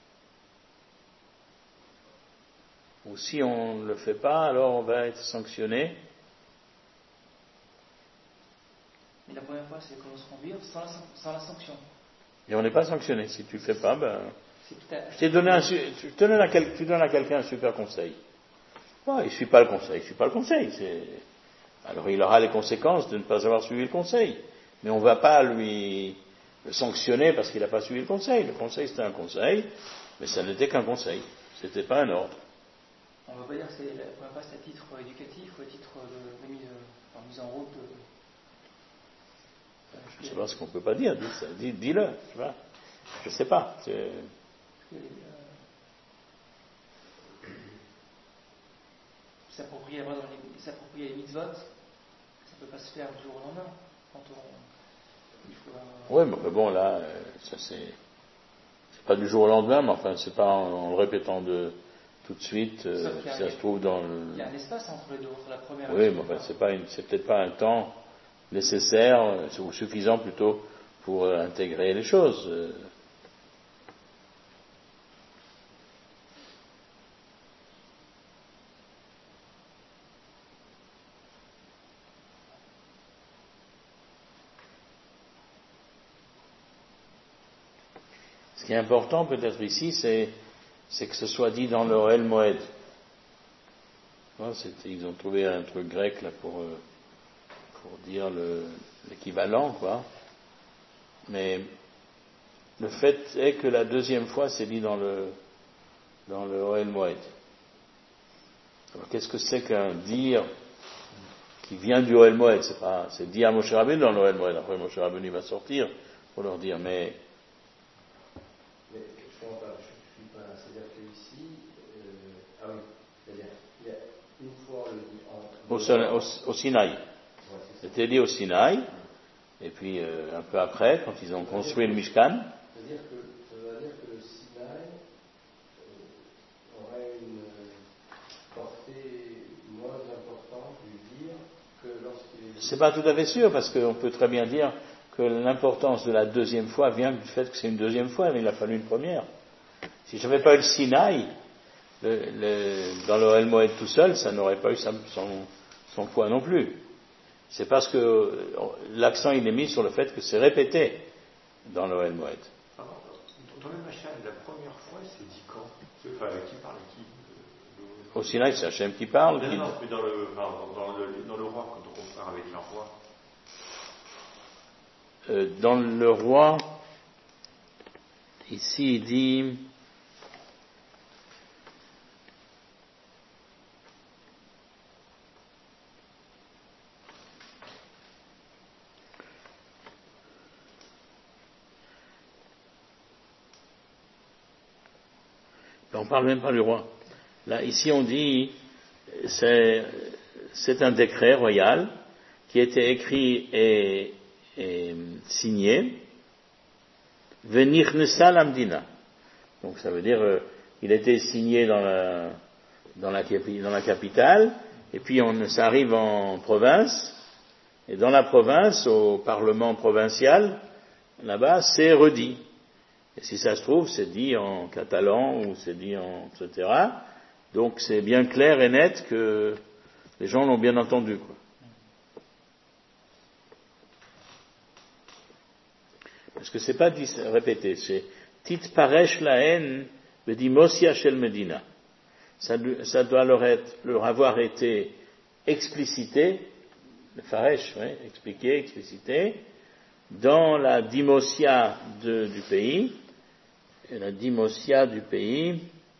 ou si on ne le fait pas, alors on va être sanctionné. Mais la première fois, c'est comment se conduire sans la sanction. Et on n'est pas sanctionné. Si tu ne le fais pas, tu donnes à quelqu'un un super conseil. Bon, il ne suit pas le conseil. Alors il aura les conséquences de ne pas avoir suivi le conseil. Mais on ne va pas lui le sanctionner parce qu'il n'a pas suivi le conseil. Le conseil, c'était un conseil, mais ça n'était qu'un conseil. C'était pas un ordre. On ne va pas dire que la première fois, c'est à titre éducatif ou à titre de mise en route. Je ne sais pas ce qu'on ne peut pas dire. Dis-le. Tu vois. Je ne sais pas. S'approprier les mitzvot, ça ne peut pas se faire du jour au lendemain. Oui, mais bon, là, ça c'est pas du jour au lendemain, mais enfin, c'est pas en le répétant tout de suite, ça se trouve dans le. Il y a un espace entre les deux, entre la première. Oui, mais enfin, c'est peut-être pas un temps nécessaire ou suffisant plutôt pour intégrer les choses. Ce qui est important peut-être ici, c'est c'est que ce soit dit dans le Ohel Moed. Ils ont trouvé un truc grec là pour dire l'équivalent, quoi. Mais le fait est que la deuxième fois, c'est dit dans le Ohel Moed. Alors qu'est-ce que c'est qu'un dire qui vient du Ohel Moed? C'est dit à Moshe Rabbeinu dans le Ohel Moed. Après Moshe Rabbeinu va sortir pour leur dire, mais je suis pas là. C'est-à-dire qu'ici, oui, c'est-à-dire il y a une fois au Sinaï. Ouais, C'était dit au Sinaï, et puis un peu après, quand ils ont construit le Mishkan. Ça veut dire que le Sinaï aurait une portée moins importante du dire que lorsqu'il est... C'est pas tout à fait sûr, parce qu'on peut très bien dire que l'importance de la deuxième fois vient du fait que c'est une deuxième fois, mais il a fallu une première. Si je n'avais pas eu le Sinaï, dans le Ohel Moed tout seul, ça n'aurait pas eu son poids non plus. C'est parce que l'accent il est mis sur le fait que c'est répété dans le Ohel Moed. Dans le Machal, la première fois, c'est dit quand? Enfin, qui parle Au Sinaï, c'est Hachem qui parle. Non, mais dans le roi, quand on compare avec le roi. Dans le roi, ici il dit on parle même pas du roi. Là, ici on dit c'est un décret royal qui a été écrit et signé Venirnesa l'Amdina. Donc ça veut dire il a été signé dans la capitale, et puis ça arrive en province, et dans la province, au parlement provincial, là-bas, c'est redit. Et si ça se trouve, c'est dit en catalan, ou c'est dit en etc. Donc c'est bien clair et net que les gens l'ont bien entendu, quoi. Parce que c'est pas répété, c'est Tit Paresh Lahen Bedimosia Shel Medina. Ça doit leur avoir été explicité, le Faresh, expliqué, explicité, dans la dimosia du pays. Et la dimosia du pays,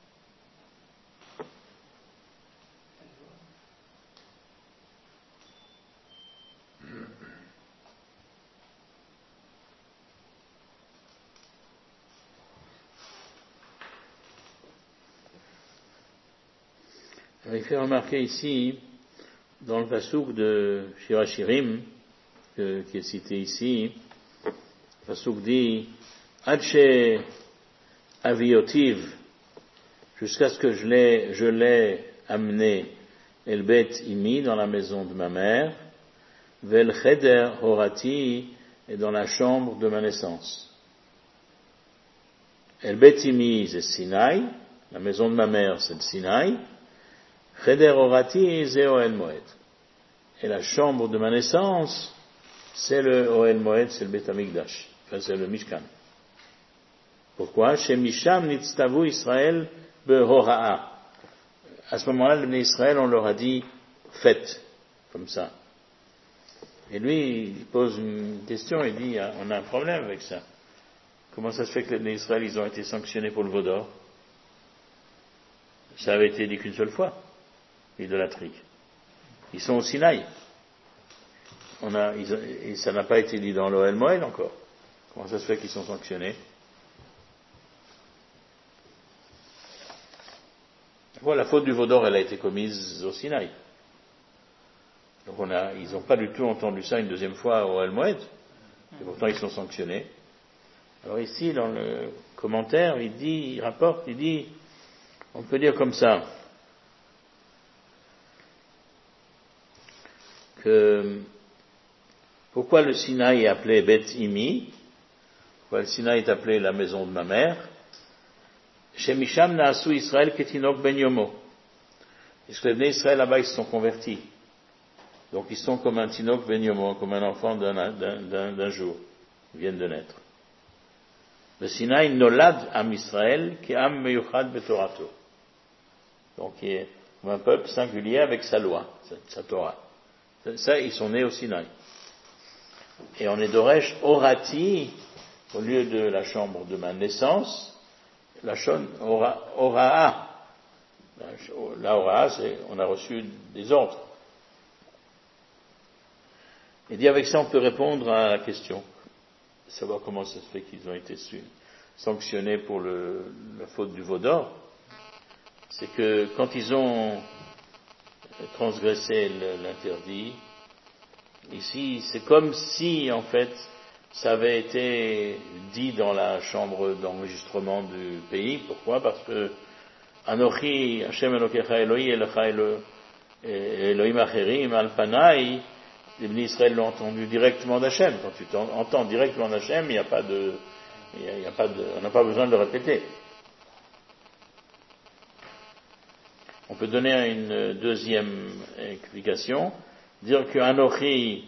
il fait remarquer ici, dans le pasouk de Shirachirim, qui est cité ici, le pasouk dit Adche Aviotiv, jusqu'à ce que je l'ai amené El Bet Imi, dans la maison de ma mère, Vel Cheder Horati, et dans la chambre de ma naissance. El Bet Imi, c'est Sinaï, la maison de ma mère, c'est le Sinaï. Cheder Horati, c'est Ohel Moed. Et la chambre de ma naissance, c'est le Ohel Moed, c'est le Bet Hamikdash. Enfin, c'est le Mishkan. Pourquoi? Chez Misham Nitztavu Israël Behora'a. À ce moment-là, les Israël, on leur a dit, faites, comme ça. Et lui, il pose une question, il dit, on a un problème avec ça. Comment ça se fait que les Israël, ils ont été sanctionnés pour le veau d'or? Ça avait été dit qu'une seule fois, l'idolâtrie. Ils sont au Sinaï. Et ça n'a pas été dit dans l'Ohel Moed encore. Comment ça se fait qu'ils sont sanctionnés? Voilà, la faute du veau d'or, elle a été commise au Sinaï. Donc ils n'ont pas du tout entendu ça une deuxième fois au Ohel Moed. Et pourtant ils sont sanctionnés. Alors ici, dans le commentaire, il dit, on peut dire comme ça, que pourquoi le Sinaï est appelé Bet Imi, pourquoi le Sinaï est appelé la maison de ma mère, chez Misham Naasu Israël Ketinok Ben Yomo. Parce que les Bnei Israël là-bas, ils se sont convertis. Donc ils sont comme un Tinok Ben Yomo, comme un enfant d'un jour. Ils viennent de naître. Le Sinaï nolad am Israël qui am meyuchad betorato. Donc il est un peuple singulier avec sa loi, sa Torah. Ça, ils sont nés au Sinaï. Et on est d'Oresh Orati, au lieu de la chambre de ma naissance, la chambre Ora'a. La Ora'a, c'est on a reçu des ordres. Et dit avec ça, on peut répondre à la question, savoir comment ça se fait qu'ils ont été sanctionnés pour la faute du veau d'or. C'est que quand ils ont transgressé l'interdit, ici, c'est comme si, en fait, ça avait été dit dans la chambre d'enregistrement du pays. Pourquoi? Parce que Anochi, Hashem Elokecha Eloi, Elecha Elohim Acherim, Alpanai, les bénis Israël l'ont entendu directement d'Hachem. Quand tu entends directement d'Hachem, on n'a pas besoin de le répéter. On peut donner une deuxième explication, dire que Anochi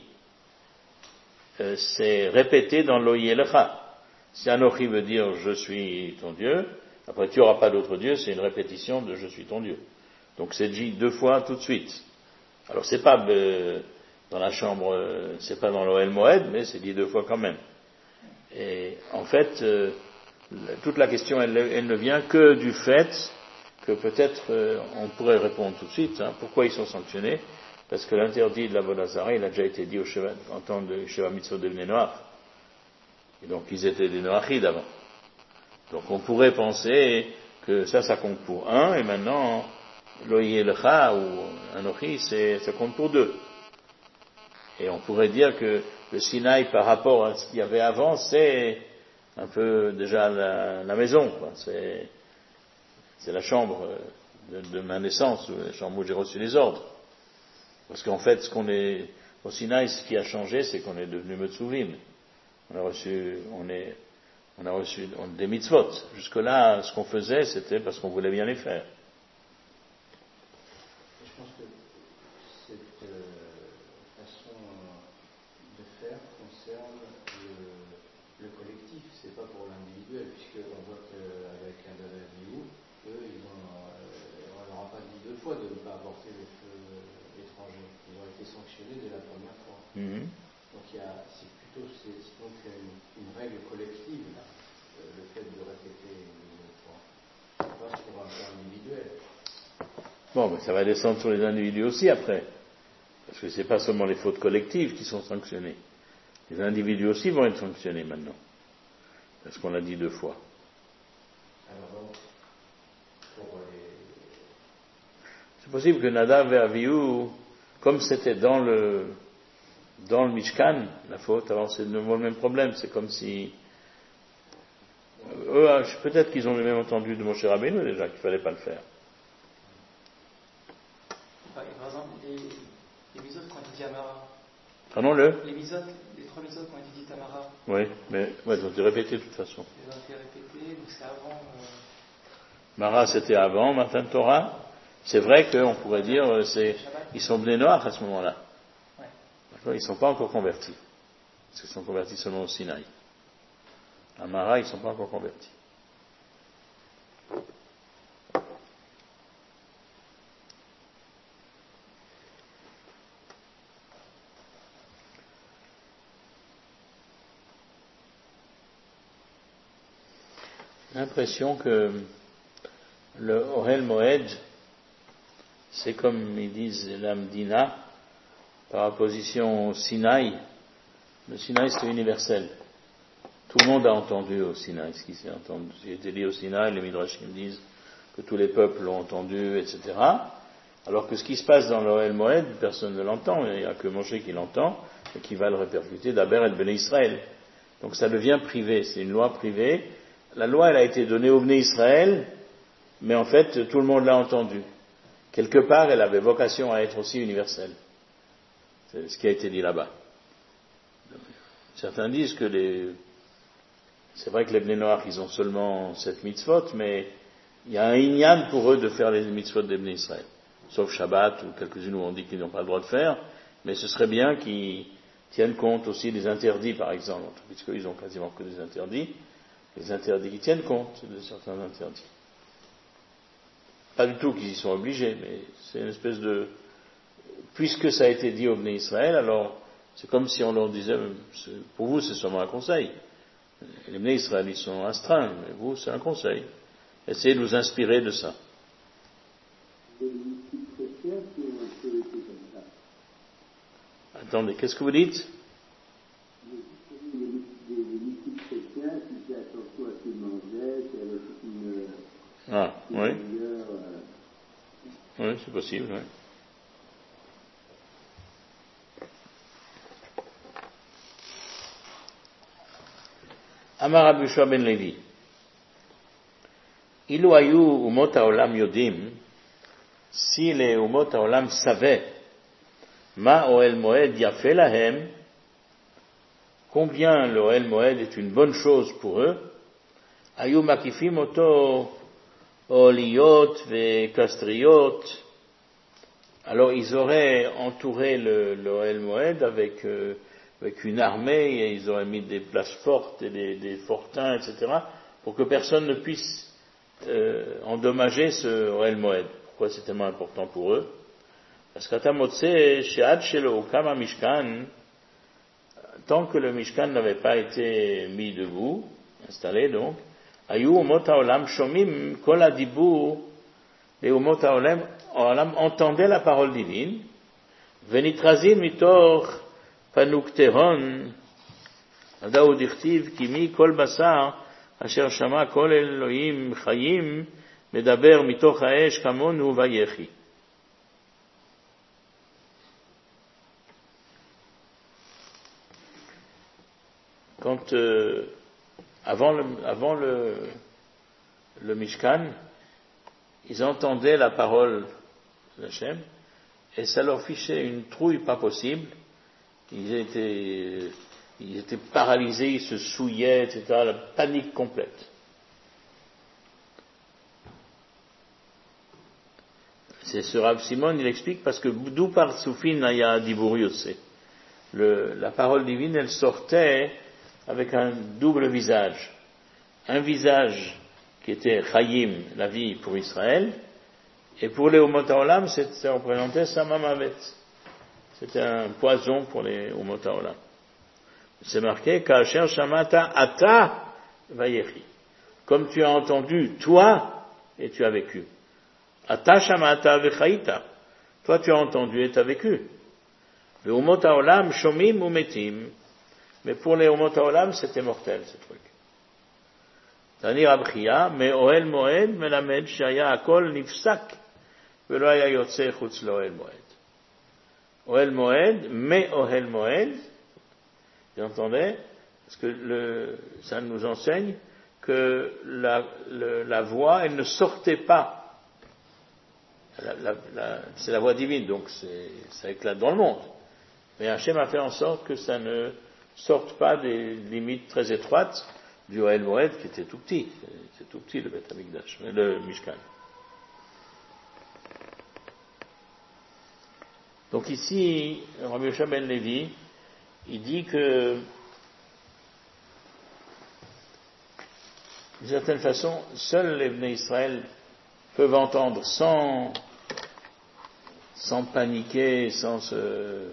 c'est répété dans l'Oïe Elecha. Si Anochi veut dire je suis ton Dieu, après tu n'auras pas d'autre Dieu, c'est une répétition de je suis ton Dieu. Donc c'est dit 2 fois tout de suite. Alors c'est pas dans la chambre, c'est pas dans l'Ohel Moed, mais c'est dit 2 fois quand même. Et en fait, toute la question elle ne vient que du fait que peut-être on pourrait répondre tout de suite, pourquoi ils sont sanctionnés? Parce que l'interdit de la Vodazara, il a déjà été dit en temps de Sheva Mitzvot de Bnei Noach. Et donc ils étaient des Noachid avant. Donc on pourrait penser que ça compte pour 1, et maintenant l'Oye Lecha ou Anochi, ça compte pour 2. Et on pourrait dire que le Sinaï par rapport à ce qu'il y avait avant, c'est un peu déjà la maison, quoi. C'est la chambre de ma naissance, la chambre où j'ai reçu les ordres. Parce qu'en fait, au Sinaï, ce qui a changé, c'est qu'on est devenu Metsuvim. On a reçu des mitzvot. Jusque-là, ce qu'on faisait, c'était parce qu'on voulait bien les faire. Je pense que cette façon de faire concerne le collectif, c'est pas pour l'individuel, puisqu'on voit qu'avec un David, eux, on leur a pas dit 2 fois de ne pas apporter les feux étrangers. Ils ont été sanctionnés dès la première fois. Mm-hmm. Donc c'est plutôt une règle collective, là, le fait de répéter une fois. C'est pas pour un cas individuel. Bon, mais ça va descendre sur les individus aussi après. Parce que c'est pas seulement les fautes collectives qui sont sanctionnées. Les individus aussi vont être sanctionnés maintenant. Parce qu'on l'a dit 2 fois. Alors donc, c'est possible que Nadav et Avihu, comme c'était dans le Mishkan, la faute, alors c'est de nouveau le même problème. C'est comme si eux, peut-être qu'ils ont même entendu de Moshe Rabbeinu déjà qu'il fallait pas le faire. Par exemple, les misotes qui ont été dit à Mara. Pardon, les 3 misotes qui ont été dites à Mara. Oui, mais ils ont été répétés de toute façon. Ils ont été répétés, donc c'est avant. Mara c'était avant, Matan Torah. C'est vrai qu'on pourrait dire, ils sont Bnei Noach à ce moment-là. Ouais. D'accord, ils ne sont pas encore convertis. Parce qu'ils sont convertis seulement au Sinaï. À Mara, ils ne sont pas encore convertis. J'ai l'impression que le Ohel Moed, c'est comme ils disent l'Amdina, par opposition au Sinaï. Le Sinaï, c'est universel. Tout le monde a entendu au Sinaï ce qui s'est entendu. Ce qui a été dit au Sinaï, les Midrashim disent que tous les peuples l'ont entendu, etc. Alors que ce qui se passe dans l'Ohel Moed, personne ne l'entend. Il n'y a que Moshe qui l'entend et qui va le répercuter d'Aber et de Bnei Israël. Donc ça devient privé, c'est une loi privée. La loi, elle a été donnée au Bnei Israël, mais en fait, tout le monde l'a entendu. Quelque part, elle avait vocation à être aussi universelle. C'est ce qui a été dit là-bas. Certains disent que c'est vrai que les Bnei Noach, ils ont seulement 7 mitzvot, mais il y a un inyan pour eux de faire les mitzvot des Bnei Israël. Sauf Shabbat, ou quelques-unes où on dit qu'ils n'ont pas le droit de faire, mais ce serait bien qu'ils tiennent compte aussi des interdits, par exemple, puisqu'ils ont quasiment que des interdits. les interdits qui tiennent compte de certains interdits. Pas du tout qu'ils y sont obligés, mais c'est une espèce de... Puisque ça a été dit au Bnei Israël, alors c'est comme si on leur disait, pour vous c'est seulement un conseil. Les Bnei Israël, ils sont astreints, mais vous c'est un conseil. Essayez de vous inspirer de ça. Attendez, qu'est-ce que vous dites? Ah, oui. Oui, c'est possible, oui. Amar Rabbi Yoshua ben Levi. Ilu hayu umot haolam yodim, si les umot haolam savaient ma Ohel Moed yafeh lahem, combien le Ohel Moed est une bonne chose pour eux, hayu makifim oto oliyot ve kastriot, alors ils auraient entouré le Ohel Moed avec une armée, et ils auraient mis des places fortes et des fortins, etc., pour que personne ne puisse endommager ce Ohel Moed. Pourquoi c'est tellement important pour eux? Parce qu'Atamotse, Shead Shelo Kama Mishkan, tant que le Mishkan n'avait pas été mis debout, installé donc, Ayu Umot Haolam Shomim Kol Adibur, les Umot Haolam entendaient la parole divine, Venitrazin Mitor Panuktehon, Adaou Dichtiv Kimi Kol Basar, Asher Shama Kol Elohim Chayim, Medaber Mitoch Haesh Kamonu Vayechi. Quand avant le Mishkan, ils entendaient la parole d'Hachem et ça leur fichait une trouille pas possible. Ils étaient paralysés, ils se souillaient, etc. La panique complète. C'est ce Rav Simon, il explique, parce que d'où part Soufin Aya Dibur Yotse. La parole divine, elle sortait avec un double visage. Un visage qui était Chayim, la vie pour Israël, et pour les Umot Haolam, ça représentait Samamavet. C'était un poison pour les Umot Haolam. C'est marqué, Ka'asher Shamata Ata Vayechi. Comme tu as entendu, toi, et tu as vécu. Ata Shamata Vechaita. Toi, tu as entendu et tu as vécu. Les Umot Haolam, Shomim ou Metim. Mais pour les Umot Haolam, c'était mortel, ce truc. Tani Rabchia, mais Ohel Moed, Melamed, Shaya Akol, Nifsak, Velo Haya Yotze Chutz Ohel Moed. Ohel Moed, mais Ohel Moed, vous entendez? Parce que ça nous enseigne que la voix, elle ne sortait pas. C'est la voix divine, donc ça éclate dans le monde. Mais Hachem a fait en sorte que ça ne sorte pas des limites très étroites du Ohel Moed qui était tout petit. C'est tout petit le Beth Amikdash, le Mishkan. Donc ici, Rabbi Yoshua ben Levi, il dit que d'une certaine façon, seuls les Bnei Israël peuvent entendre sans paniquer, sans se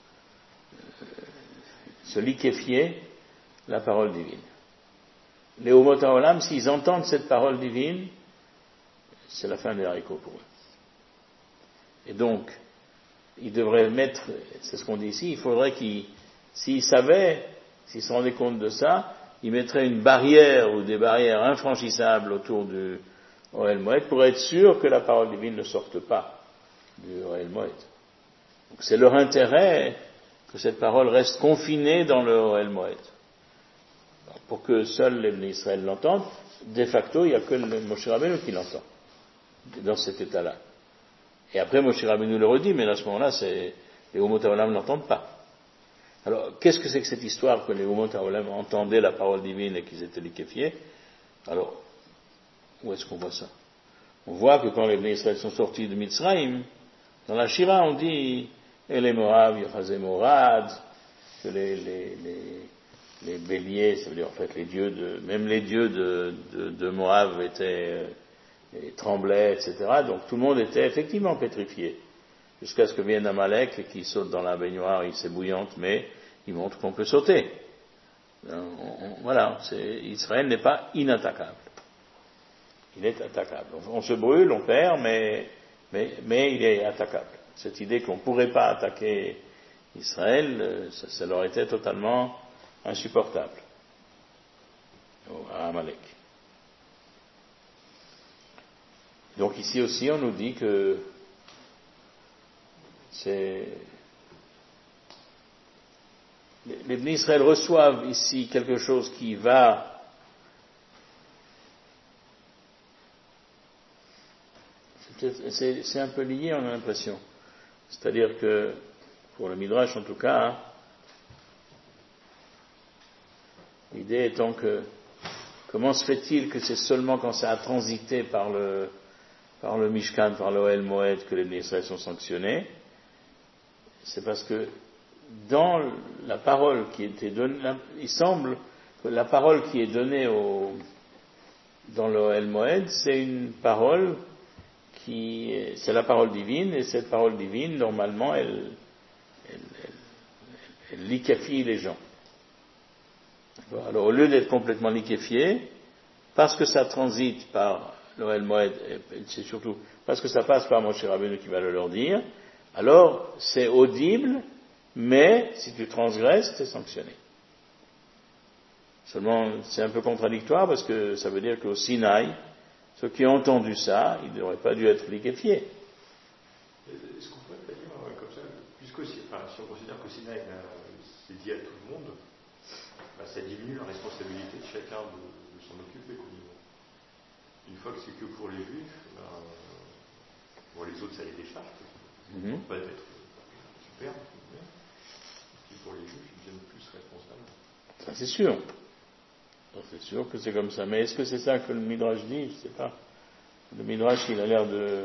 liquéfier la parole divine. Les Umot Haolam, s'ils entendent cette parole divine, c'est la fin des haricots pour eux. Et donc, ils devraient mettre, c'est ce qu'on dit ici, il faudrait s'ils savaient, s'ils se rendaient compte de ça, ils mettraient une barrière ou des barrières infranchissables autour du Ohel Moed pour être sûr que la parole divine ne sorte pas du Ohel Moed. Donc c'est leur intérêt que cette parole reste confinée dans le Ohel Moed. Pour que seuls les Bnei Israël l'entendent, de facto, il n'y a que le Moshe Rabbeinu qui l'entend, dans cet état-là. Et après, Moshe Rabbeinu le redit, mais à ce moment-là, les Umot Haolam ne l'entendent pas. Alors, qu'est-ce que c'est que cette histoire que les Umot Haolam entendaient la parole divine et qu'ils étaient liquéfiés? Alors, où est-ce qu'on voit ça? On voit que quand les Bnei Israël sont sortis de Mitzrayim, dans la Shira, on dit, et les Moab, Yachazé Morad, que les béliers, ça veut dire en fait même les dieux de Moab tremblaient, etc. Donc tout le monde était effectivement pétrifié. Jusqu'à ce que vienne Amalek et qu'il saute dans la baignoire, il s'est bouillante, mais il montre qu'on peut sauter. Voilà, Israël n'est pas inattaquable. Il est attaquable. On se brûle, on perd, mais il est attaquable. Cette idée qu'on ne pourrait pas attaquer Israël, ça leur était totalement insupportable à Amalek. Donc ici aussi, on nous dit que les Bnei Israël reçoivent ici quelque chose qui va c'est un peu lié, on a l'impression. C'est-à-dire que, pour le Midrash en tout cas, l'idée étant que, comment se fait-il que c'est seulement quand ça a transité par le Mishkan, par l'Ohel Moed, que les Bnei Israël sont sanctionnés? C'est parce que dans la parole qui était donnée, il semble que la parole qui est donnée dans l'Ohel Moed, c'est une parole c'est la parole divine, et cette parole divine, normalement, elle liquéfie les gens. Alors, au lieu d'être complètement liquéfié, parce que ça transite par l'Ohel Moed, c'est surtout parce que ça passe par Moshe Rabbeinu qui va le leur dire, alors c'est audible, mais si tu transgresses, tu es sanctionné. Seulement, c'est un peu contradictoire parce que ça veut dire qu'au Sinaï, ceux qui ont entendu ça, ils n'auraient pas dû être liquéfiés. Est-ce qu'on pourrait pas dire comme ça, si on considère qu'au Sinaï, c'est dit à tout le monde, ça diminue la responsabilité de chacun de s'en occuper. Une fois que c'est que pour les Juifs, les autres ça les décharge, ils ne vont pas être super, et pour les Juifs, ils deviennent plus responsables. Ça c'est sûr. C'est sûr que c'est comme ça. Mais est-ce que c'est ça que le Midrash dit? Je ne sais pas. Le Midrash, il a l'air de...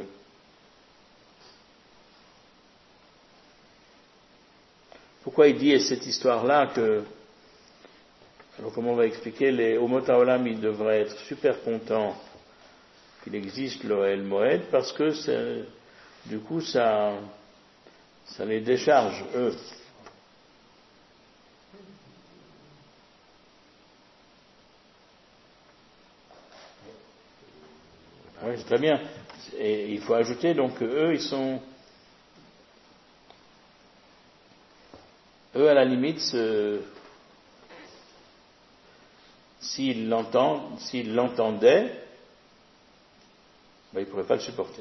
Pourquoi il dit cette histoire-là que... Alors comment on va expliquer? Les Homot Haolam, ils devraient être super contents qu'il existe l'Ohel Moed parce que du coup ça les décharge, eux. Oui, c'est très bien. Et il faut ajouter donc qu'eux, eux à la limite, s'ils l'entendaient, ils ne pourraient pas le supporter.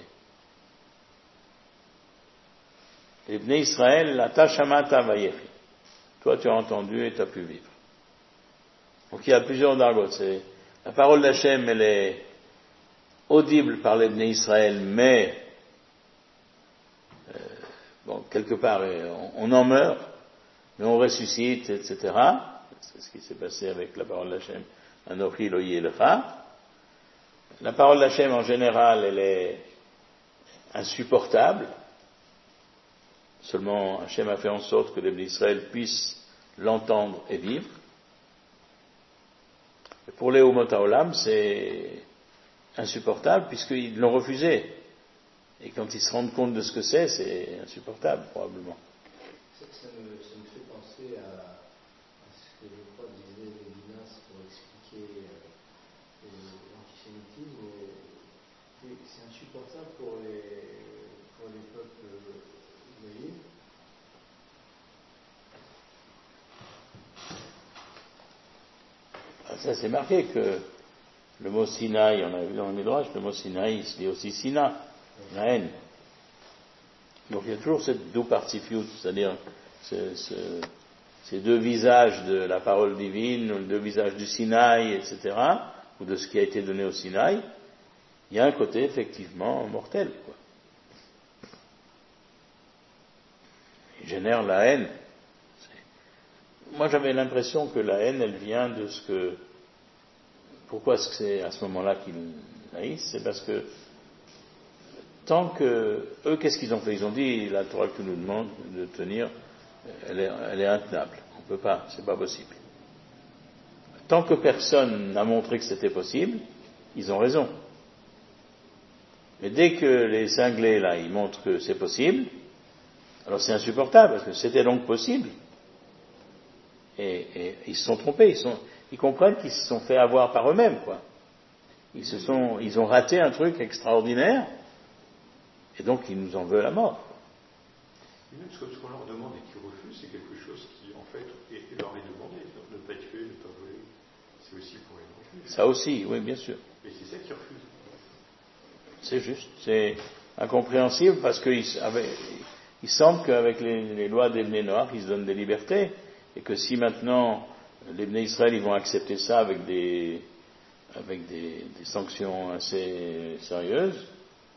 Les Bnei Israël, la Tashamata Vayechi. Toi, tu as entendu et tu as pu vivre. Donc il y a plusieurs dargot. La parole d'Hachem, elle est audible par les Bnei Israël, mais quelque part on en meurt, mais on ressuscite, etc. C'est ce qui s'est passé avec la parole d'Hachem, Anochi lo yelecha. La parole d'Hachem en général, elle est insupportable. Seulement Hachem a fait en sorte que les Bnei Israël puissent l'entendre et vivre. Et pour les Homot Haolam, c'est insupportable puisqu'ils l'ont refusé. Et quand ils se rendent compte de ce que c'est insupportable probablement. Ça me fait penser à ce que je crois disait Lévinas pour expliquer l'antisémitisme. C'est insupportable pour les peuples juifs. Ça c'est marqué que le mot Sinaï, on a vu dans le Midrash, le mot Sinaï, il se dit aussi Sina, la haine. Donc il y a toujours cette double partifiute, c'est-à-dire ces deux visages de la parole divine, ou les deux visages du Sinaï, etc., ou de ce qui a été donné au Sinaï. Il y a un côté effectivement mortel, quoi. Il génère la haine. Moi j'avais l'impression que la haine, elle vient de ce que... Pourquoi est-ce que c'est à ce moment-là qu'ils haïssent? C'est parce que tant que... Eux, qu'est-ce qu'ils ont fait? Ils ont dit, la Torah que nous demande de tenir, elle est intenable. On ne peut pas, c'est pas possible. tant que personne n'a montré que c'était possible, ils ont raison. Mais dès que les cinglés, là, ils montrent que c'est possible, alors c'est insupportable, parce que c'était donc possible. Et ils se sont trompés, ils comprennent qu'ils se sont fait avoir par eux-mêmes, quoi. Ils ont raté un truc extraordinaire, et donc ils nous en veulent à mort. Et même ce qu'on leur demande et qu'ils refusent, c'est quelque chose qui, en fait, leur est demandé. Ne pas tuer, ne pas voler, c'est aussi pour les refuser. Ça aussi, oui, bien sûr. Et c'est ça qu'ils refusent. C'est juste, c'est incompréhensible parce qu'il semble qu'avec les lois des Bnei Noach, ils se donnent des libertés, et que si maintenant les Bnei Israël ils vont accepter ça avec des sanctions assez sérieuses,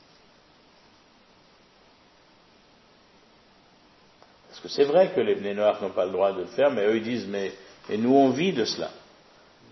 parce que c'est vrai que les Bnei Noach n'ont pas le droit de le faire, mais eux ils disent mais nous on vit de cela. D'accord ?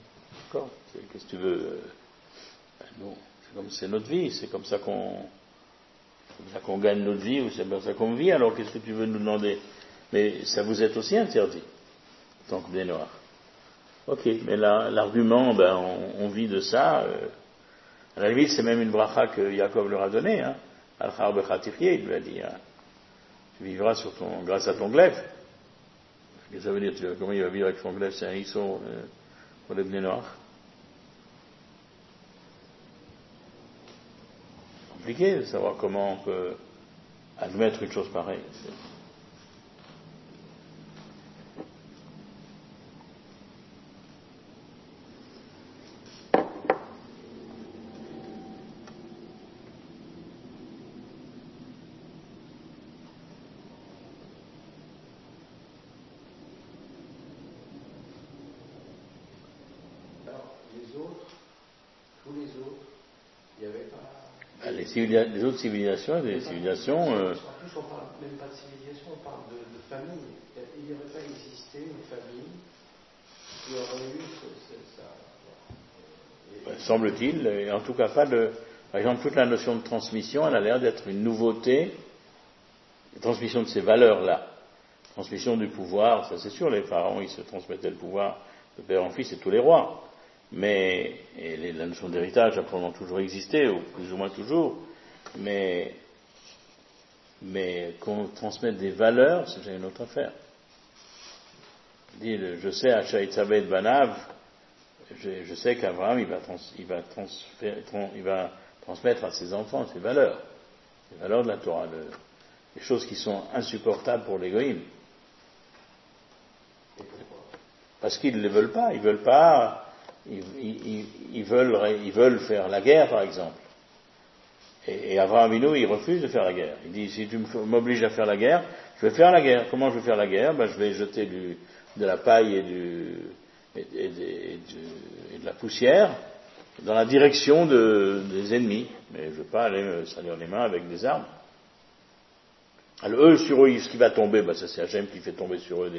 Qu'est-ce que tu veux ? Nous, c'est notre vie, c'est comme ça qu'on gagne notre vie, ou c'est comme ça qu'on vit, alors qu'est-ce que tu veux nous demander ? Mais ça vous est aussi interdit, en tant que Bnei Noach. Ok, mais là, l'argument, on vit de ça, à la limite, c'est même une bracha que Yaakov leur a donnée, hein. Al-Char Bechatifye, il lui a dit, hein, tu vivras grâce à ton glaive. Qu'est-ce que ça veut dire, comment il va vivre avec son glaive, c'est un hisso pour les Bnei Noach. Compliqué de savoir comment on peut admettre une chose pareille. Alors, tous les autres, il n'y avait pas... Les autres civilisations, des civilisations... En plus, on ne parle même pas de civilisation, on parle de famille. Il n'y aurait pas existé une famille qui aurait eu ça. Semble-t-il, et en tout cas pas de... Par exemple, toute la notion de transmission, elle a l'air d'être une nouveauté, la transmission de ces valeurs-là, transmission du pouvoir, ça c'est sûr, les pharaons, ils se transmettaient le pouvoir de père en fils, et tous les rois. Mais la notion d'héritage a probablement toujours existé, ou plus ou moins toujours, mais qu'on transmette des valeurs, c'est déjà une autre affaire. Je sais à Shaïtzabé de Banav, je sais qu'Abraham il va transmettre à ses enfants ces valeurs de la Torah, des choses qui sont insupportables pour les goïms. Parce qu'ils ne les veulent pas, ils veulent faire la guerre, par exemple. Et Abraham Avinu, il refuse de faire la guerre. Il dit, si tu m'obliges à faire la guerre, je vais faire la guerre. Comment je vais faire la guerre ? Je vais jeter de la paille et de la poussière dans la direction des ennemis. Mais je ne veux pas aller me salir les mains avec des armes. Alors sur eux, ce qui va tomber, ça c'est Hachem qui fait tomber sur eux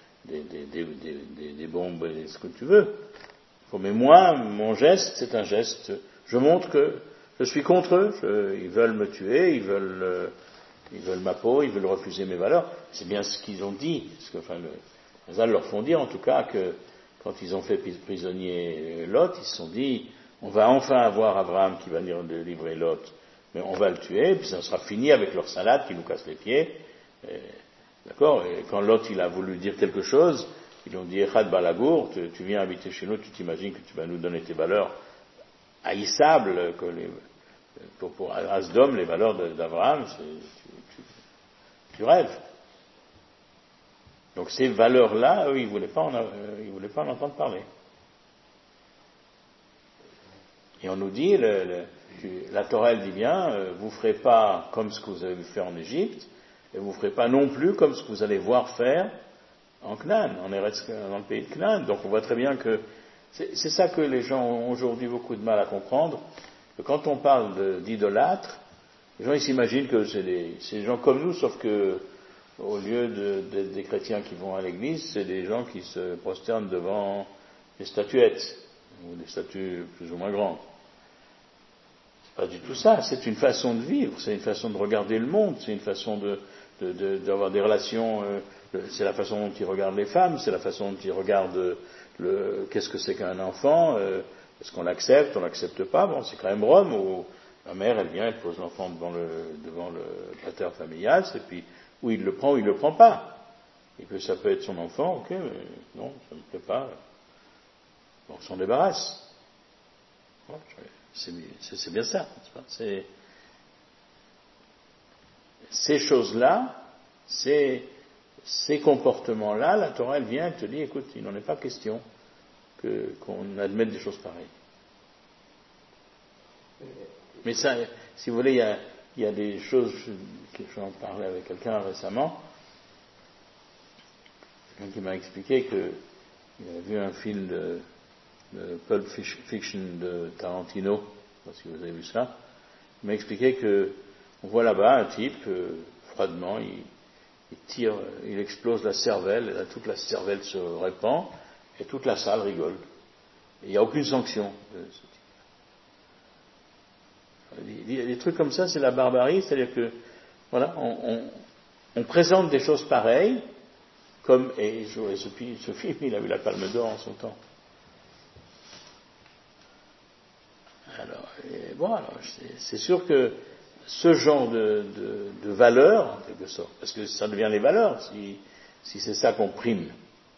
des bombes, ce que tu veux. Mais moi, mon geste, c'est un geste. Je montre que je suis contre eux. Ils veulent me tuer, ils veulent ma peau, ils veulent refuser mes valeurs. C'est bien ce qu'ils ont dit. Les Hazal leur font dire, en tout cas, que quand ils ont fait prisonnier Lot, ils se sont dit, on va enfin avoir Abraham qui va venir livrer Lot, mais on va le tuer, puis ça sera fini avec leur salade qui nous casse les pieds. D'accord ? Et quand Lot, il a voulu dire quelque chose, ils ont dit, Echad Balagour, tu viens habiter chez nous, tu t'imagines que tu vas nous donner tes valeurs haïssables, pour Asdom, les valeurs d'Abraham, tu rêves. Donc ces valeurs-là, eux, ils voulaient pas en entendre parler. Et on nous dit, la Torah elle dit bien, vous ferez pas comme ce que vous avez fait en Égypte, et vous ferez pas non plus comme ce que vous allez voir faire en Canaan, dans le pays de Canaan. Donc on voit très bien que c'est ça que les gens ont aujourd'hui beaucoup de mal à comprendre, que quand on parle d'idolâtres, les gens ils s'imaginent que c'est des gens comme nous, sauf que au lieu des chrétiens qui vont à l'église, c'est des gens qui se prosternent devant des statuettes, ou des statues plus ou moins grandes. C'est pas du tout ça, c'est une façon de vivre, c'est une façon de regarder le monde, c'est une façon d'avoir des relations, c'est la façon dont ils regardent les femmes, c'est la façon dont ils regardent qu'est-ce que c'est qu'un enfant, est-ce qu'on l'accepte, on l'accepte pas, bon, c'est quand même Rome, où la mère, elle vient, elle pose l'enfant devant le pater familial, et puis, ou il le prend ou il le prend pas. Et que ça peut être son enfant, ok, mais non, ça ne me plaît pas. Bon, on s'en débarrasse. Bon, c'est bien ça, n'est-ce pas? Ces choses-là, ces comportements-là, la Torah, elle vient, elle te dit, écoute, il n'en est pas question qu'on admette des choses pareilles. Mais ça, si vous voulez, il y a des choses, j'en parlais avec quelqu'un récemment, quelqu'un qui m'a expliqué qu'il avait vu un film de Pulp Fiction de Tarantino, je ne sais pas si vous avez vu ça, il m'a expliqué que on voit là-bas un type, froidement, il tire, il explose la cervelle, et là, toute la cervelle se répand, et toute la salle rigole. Et il n'y a aucune sanction de ce type. Des trucs comme ça, c'est la barbarie, c'est-à-dire que, voilà, on présente des choses pareilles, comme, et ce film, il a eu la Palme d'Or en son temps. Alors, c'est sûr que ce genre de valeurs, en quelque sorte, parce que ça devient les valeurs, si c'est ça qu'on prime.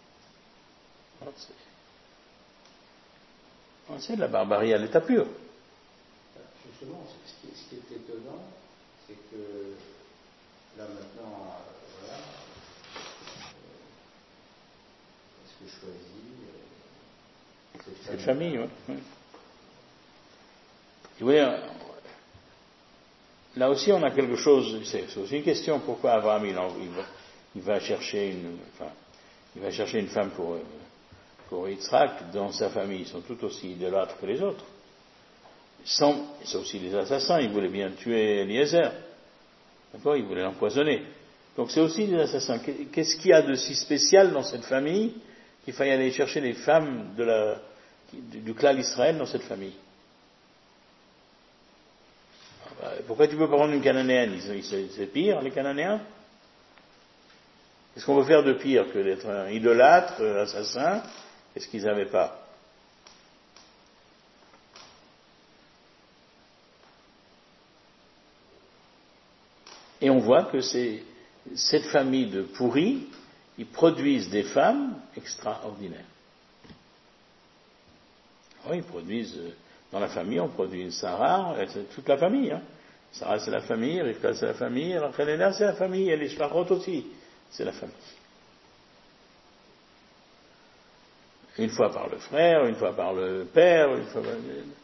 C'est de la barbarie à l'état pur. Justement, ce qui est étonnant, c'est que là maintenant, voilà, est-ce que je choisis cette famille, oui. Vous voyez, là aussi on a quelque chose, c'est aussi une question, pourquoi Abraham il va chercher une femme pour Yitzhak dans sa famille, ils sont tout aussi idolâtres que les autres. C'est aussi des assassins, ils voulaient bien tuer Eliezer, d'accord, ils voulaient l'empoisonner. Donc c'est aussi des assassins. Qu'est-ce qu'il y a de si spécial dans cette famille qu'il fallait aller chercher les femmes du clan d'Israël dans cette famille? Pourquoi tu peux pas prendre une cananéenne? C'est pire, les Cananéens? Qu'est-ce qu'on veut faire de pire que d'être un idolâtre, assassin? Qu'est-ce qu'ils n'avaient pas? Et on voit que cette famille de pourris, ils produisent des femmes extraordinaires. Oui, ils produisent, dans la famille, on produit Sarah, c'est toute la famille, hein. Sarah c'est la famille, Rivka c'est la famille, Rachel c'est la famille, et les Shlachot aussi, c'est la famille. Une fois par le frère, une fois par le père, une fois par...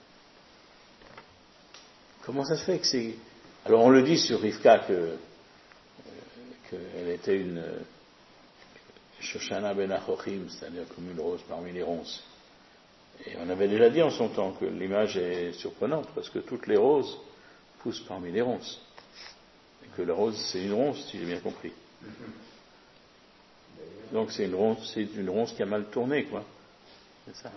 Comment ça se fait que c'est... Alors on le dit sur Rivka qu'elle était une Shoshana ben Achochim, c'est-à-dire comme une rose parmi les ronces. Et on avait déjà dit en son temps que l'image est surprenante, parce que toutes les roses poussent parmi les ronces. Et que la rose, c'est une ronce, si j'ai bien compris. Donc c'est une ronce qui a mal tourné, quoi. C'est ça.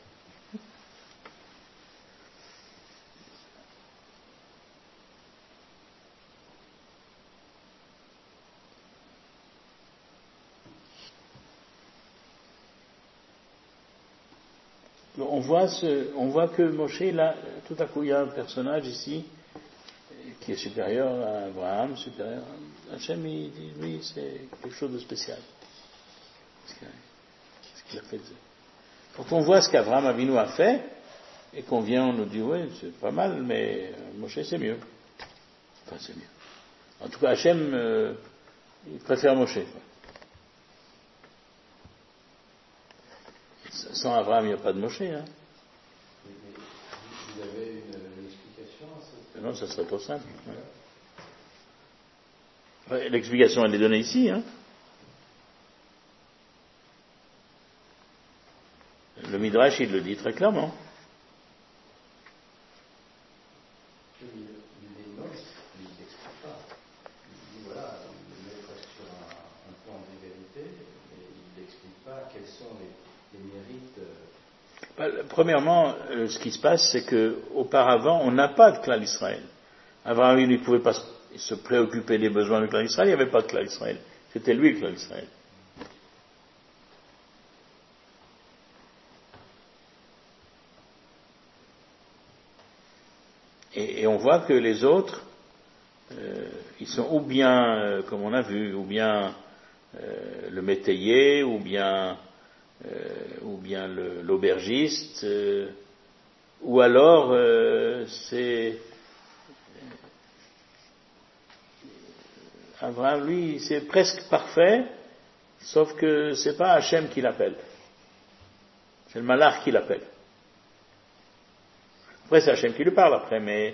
On voit que Moshe, là, tout à coup, il y a un personnage ici qui est supérieur à Abraham, supérieur à Hachem, il dit, lui, c'est quelque chose de spécial. Ce qu'il a fait. Quand on voit ce qu'Abraham Avinu a fait, et qu'on vient, on nous dit, oui, c'est pas mal, mais Moshe, c'est mieux. Enfin, c'est mieux. En tout cas, Hachem, il préfère Moshe, quoi. Sans Abraham, il n'y a pas de Moshe, hein. Vous avez une explication à ça? Non, ça serait trop simple. Ouais. L'explication, elle est donnée ici, hein. Le Midrash, il le dit très clairement. Il n'explique pas. Il dit, voilà, il met presque sur un plan d'égalité, mais il n'explique pas quels sont les mérites. Premièrement, ce qui se passe, c'est que auparavant, on n'a pas de clan d'Israël. Abraham, il ne pouvait pas se préoccuper des besoins du clan d'Israël, il n'y avait pas de clan d'Israël. C'était lui le clan d'Israël. Et on voit que les autres, ils sont ou bien, comme on a vu, ou bien le métayer, ou bien l'aubergiste, ou alors c'est Abraham, lui, c'est presque parfait, sauf que c'est pas Hachem qui l'appelle, c'est le malach qui l'appelle. Après, c'est Hachem qui lui parle après, mais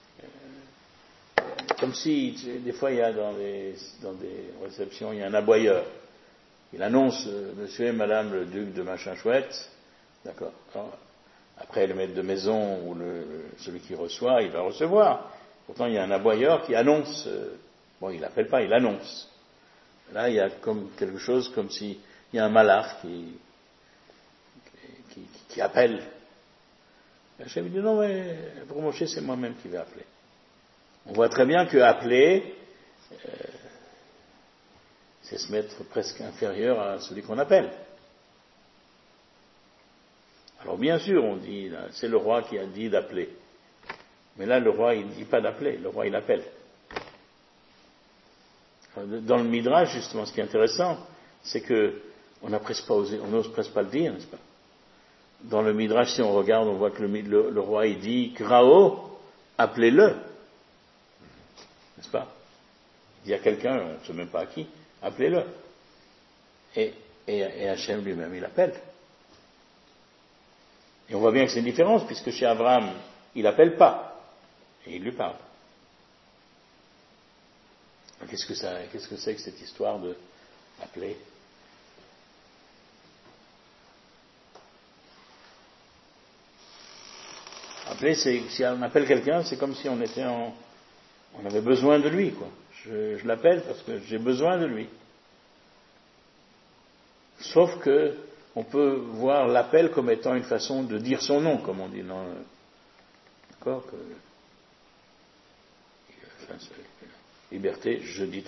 comme si, des fois, il y a dans des réceptions, il y a un aboyeur. Il annonce, monsieur et madame le duc de machin chouette, d'accord. Alors, après, le maître de maison ou celui qui reçoit, il va recevoir. Pourtant, il y a un aboyeur qui annonce, bon, il n'appelle pas, il annonce. Là, il y a comme quelque chose, comme s'il y a un malach qui appelle. Hachem dit, non, mais pour Moshe, c'est moi-même qui vais appeler. On voit très bien que appeler, c'est se mettre presque inférieur à celui qu'on appelle. Alors bien sûr, on dit, c'est le roi qui a dit d'appeler. Mais là, le roi, il ne dit pas d'appeler, le roi, il appelle. Dans le Midrash, justement, ce qui est intéressant, c'est que on n'ose presque pas le dire, n'est-ce pas? Dans le Midrash, si on regarde, on voit que le roi, il dit, Krao, appelez-le. N'est-ce pas? Il y a quelqu'un, on ne sait même pas à qui, appelez-le. Et Hachem lui-même, il appelle. Et on voit bien que c'est une différence, puisque chez Abraham, il n'appelle pas, et il lui parle. Qu'est-ce que c'est que cette histoire de appeler? Appeler, si on appelle quelqu'un, c'est comme si on avait besoin de lui, quoi. Je l'appelle parce que j'ai besoin de lui. Sauf que on peut voir l'appel comme étant une façon de dire son nom, comme on dit dans d'accord, liberté, je dis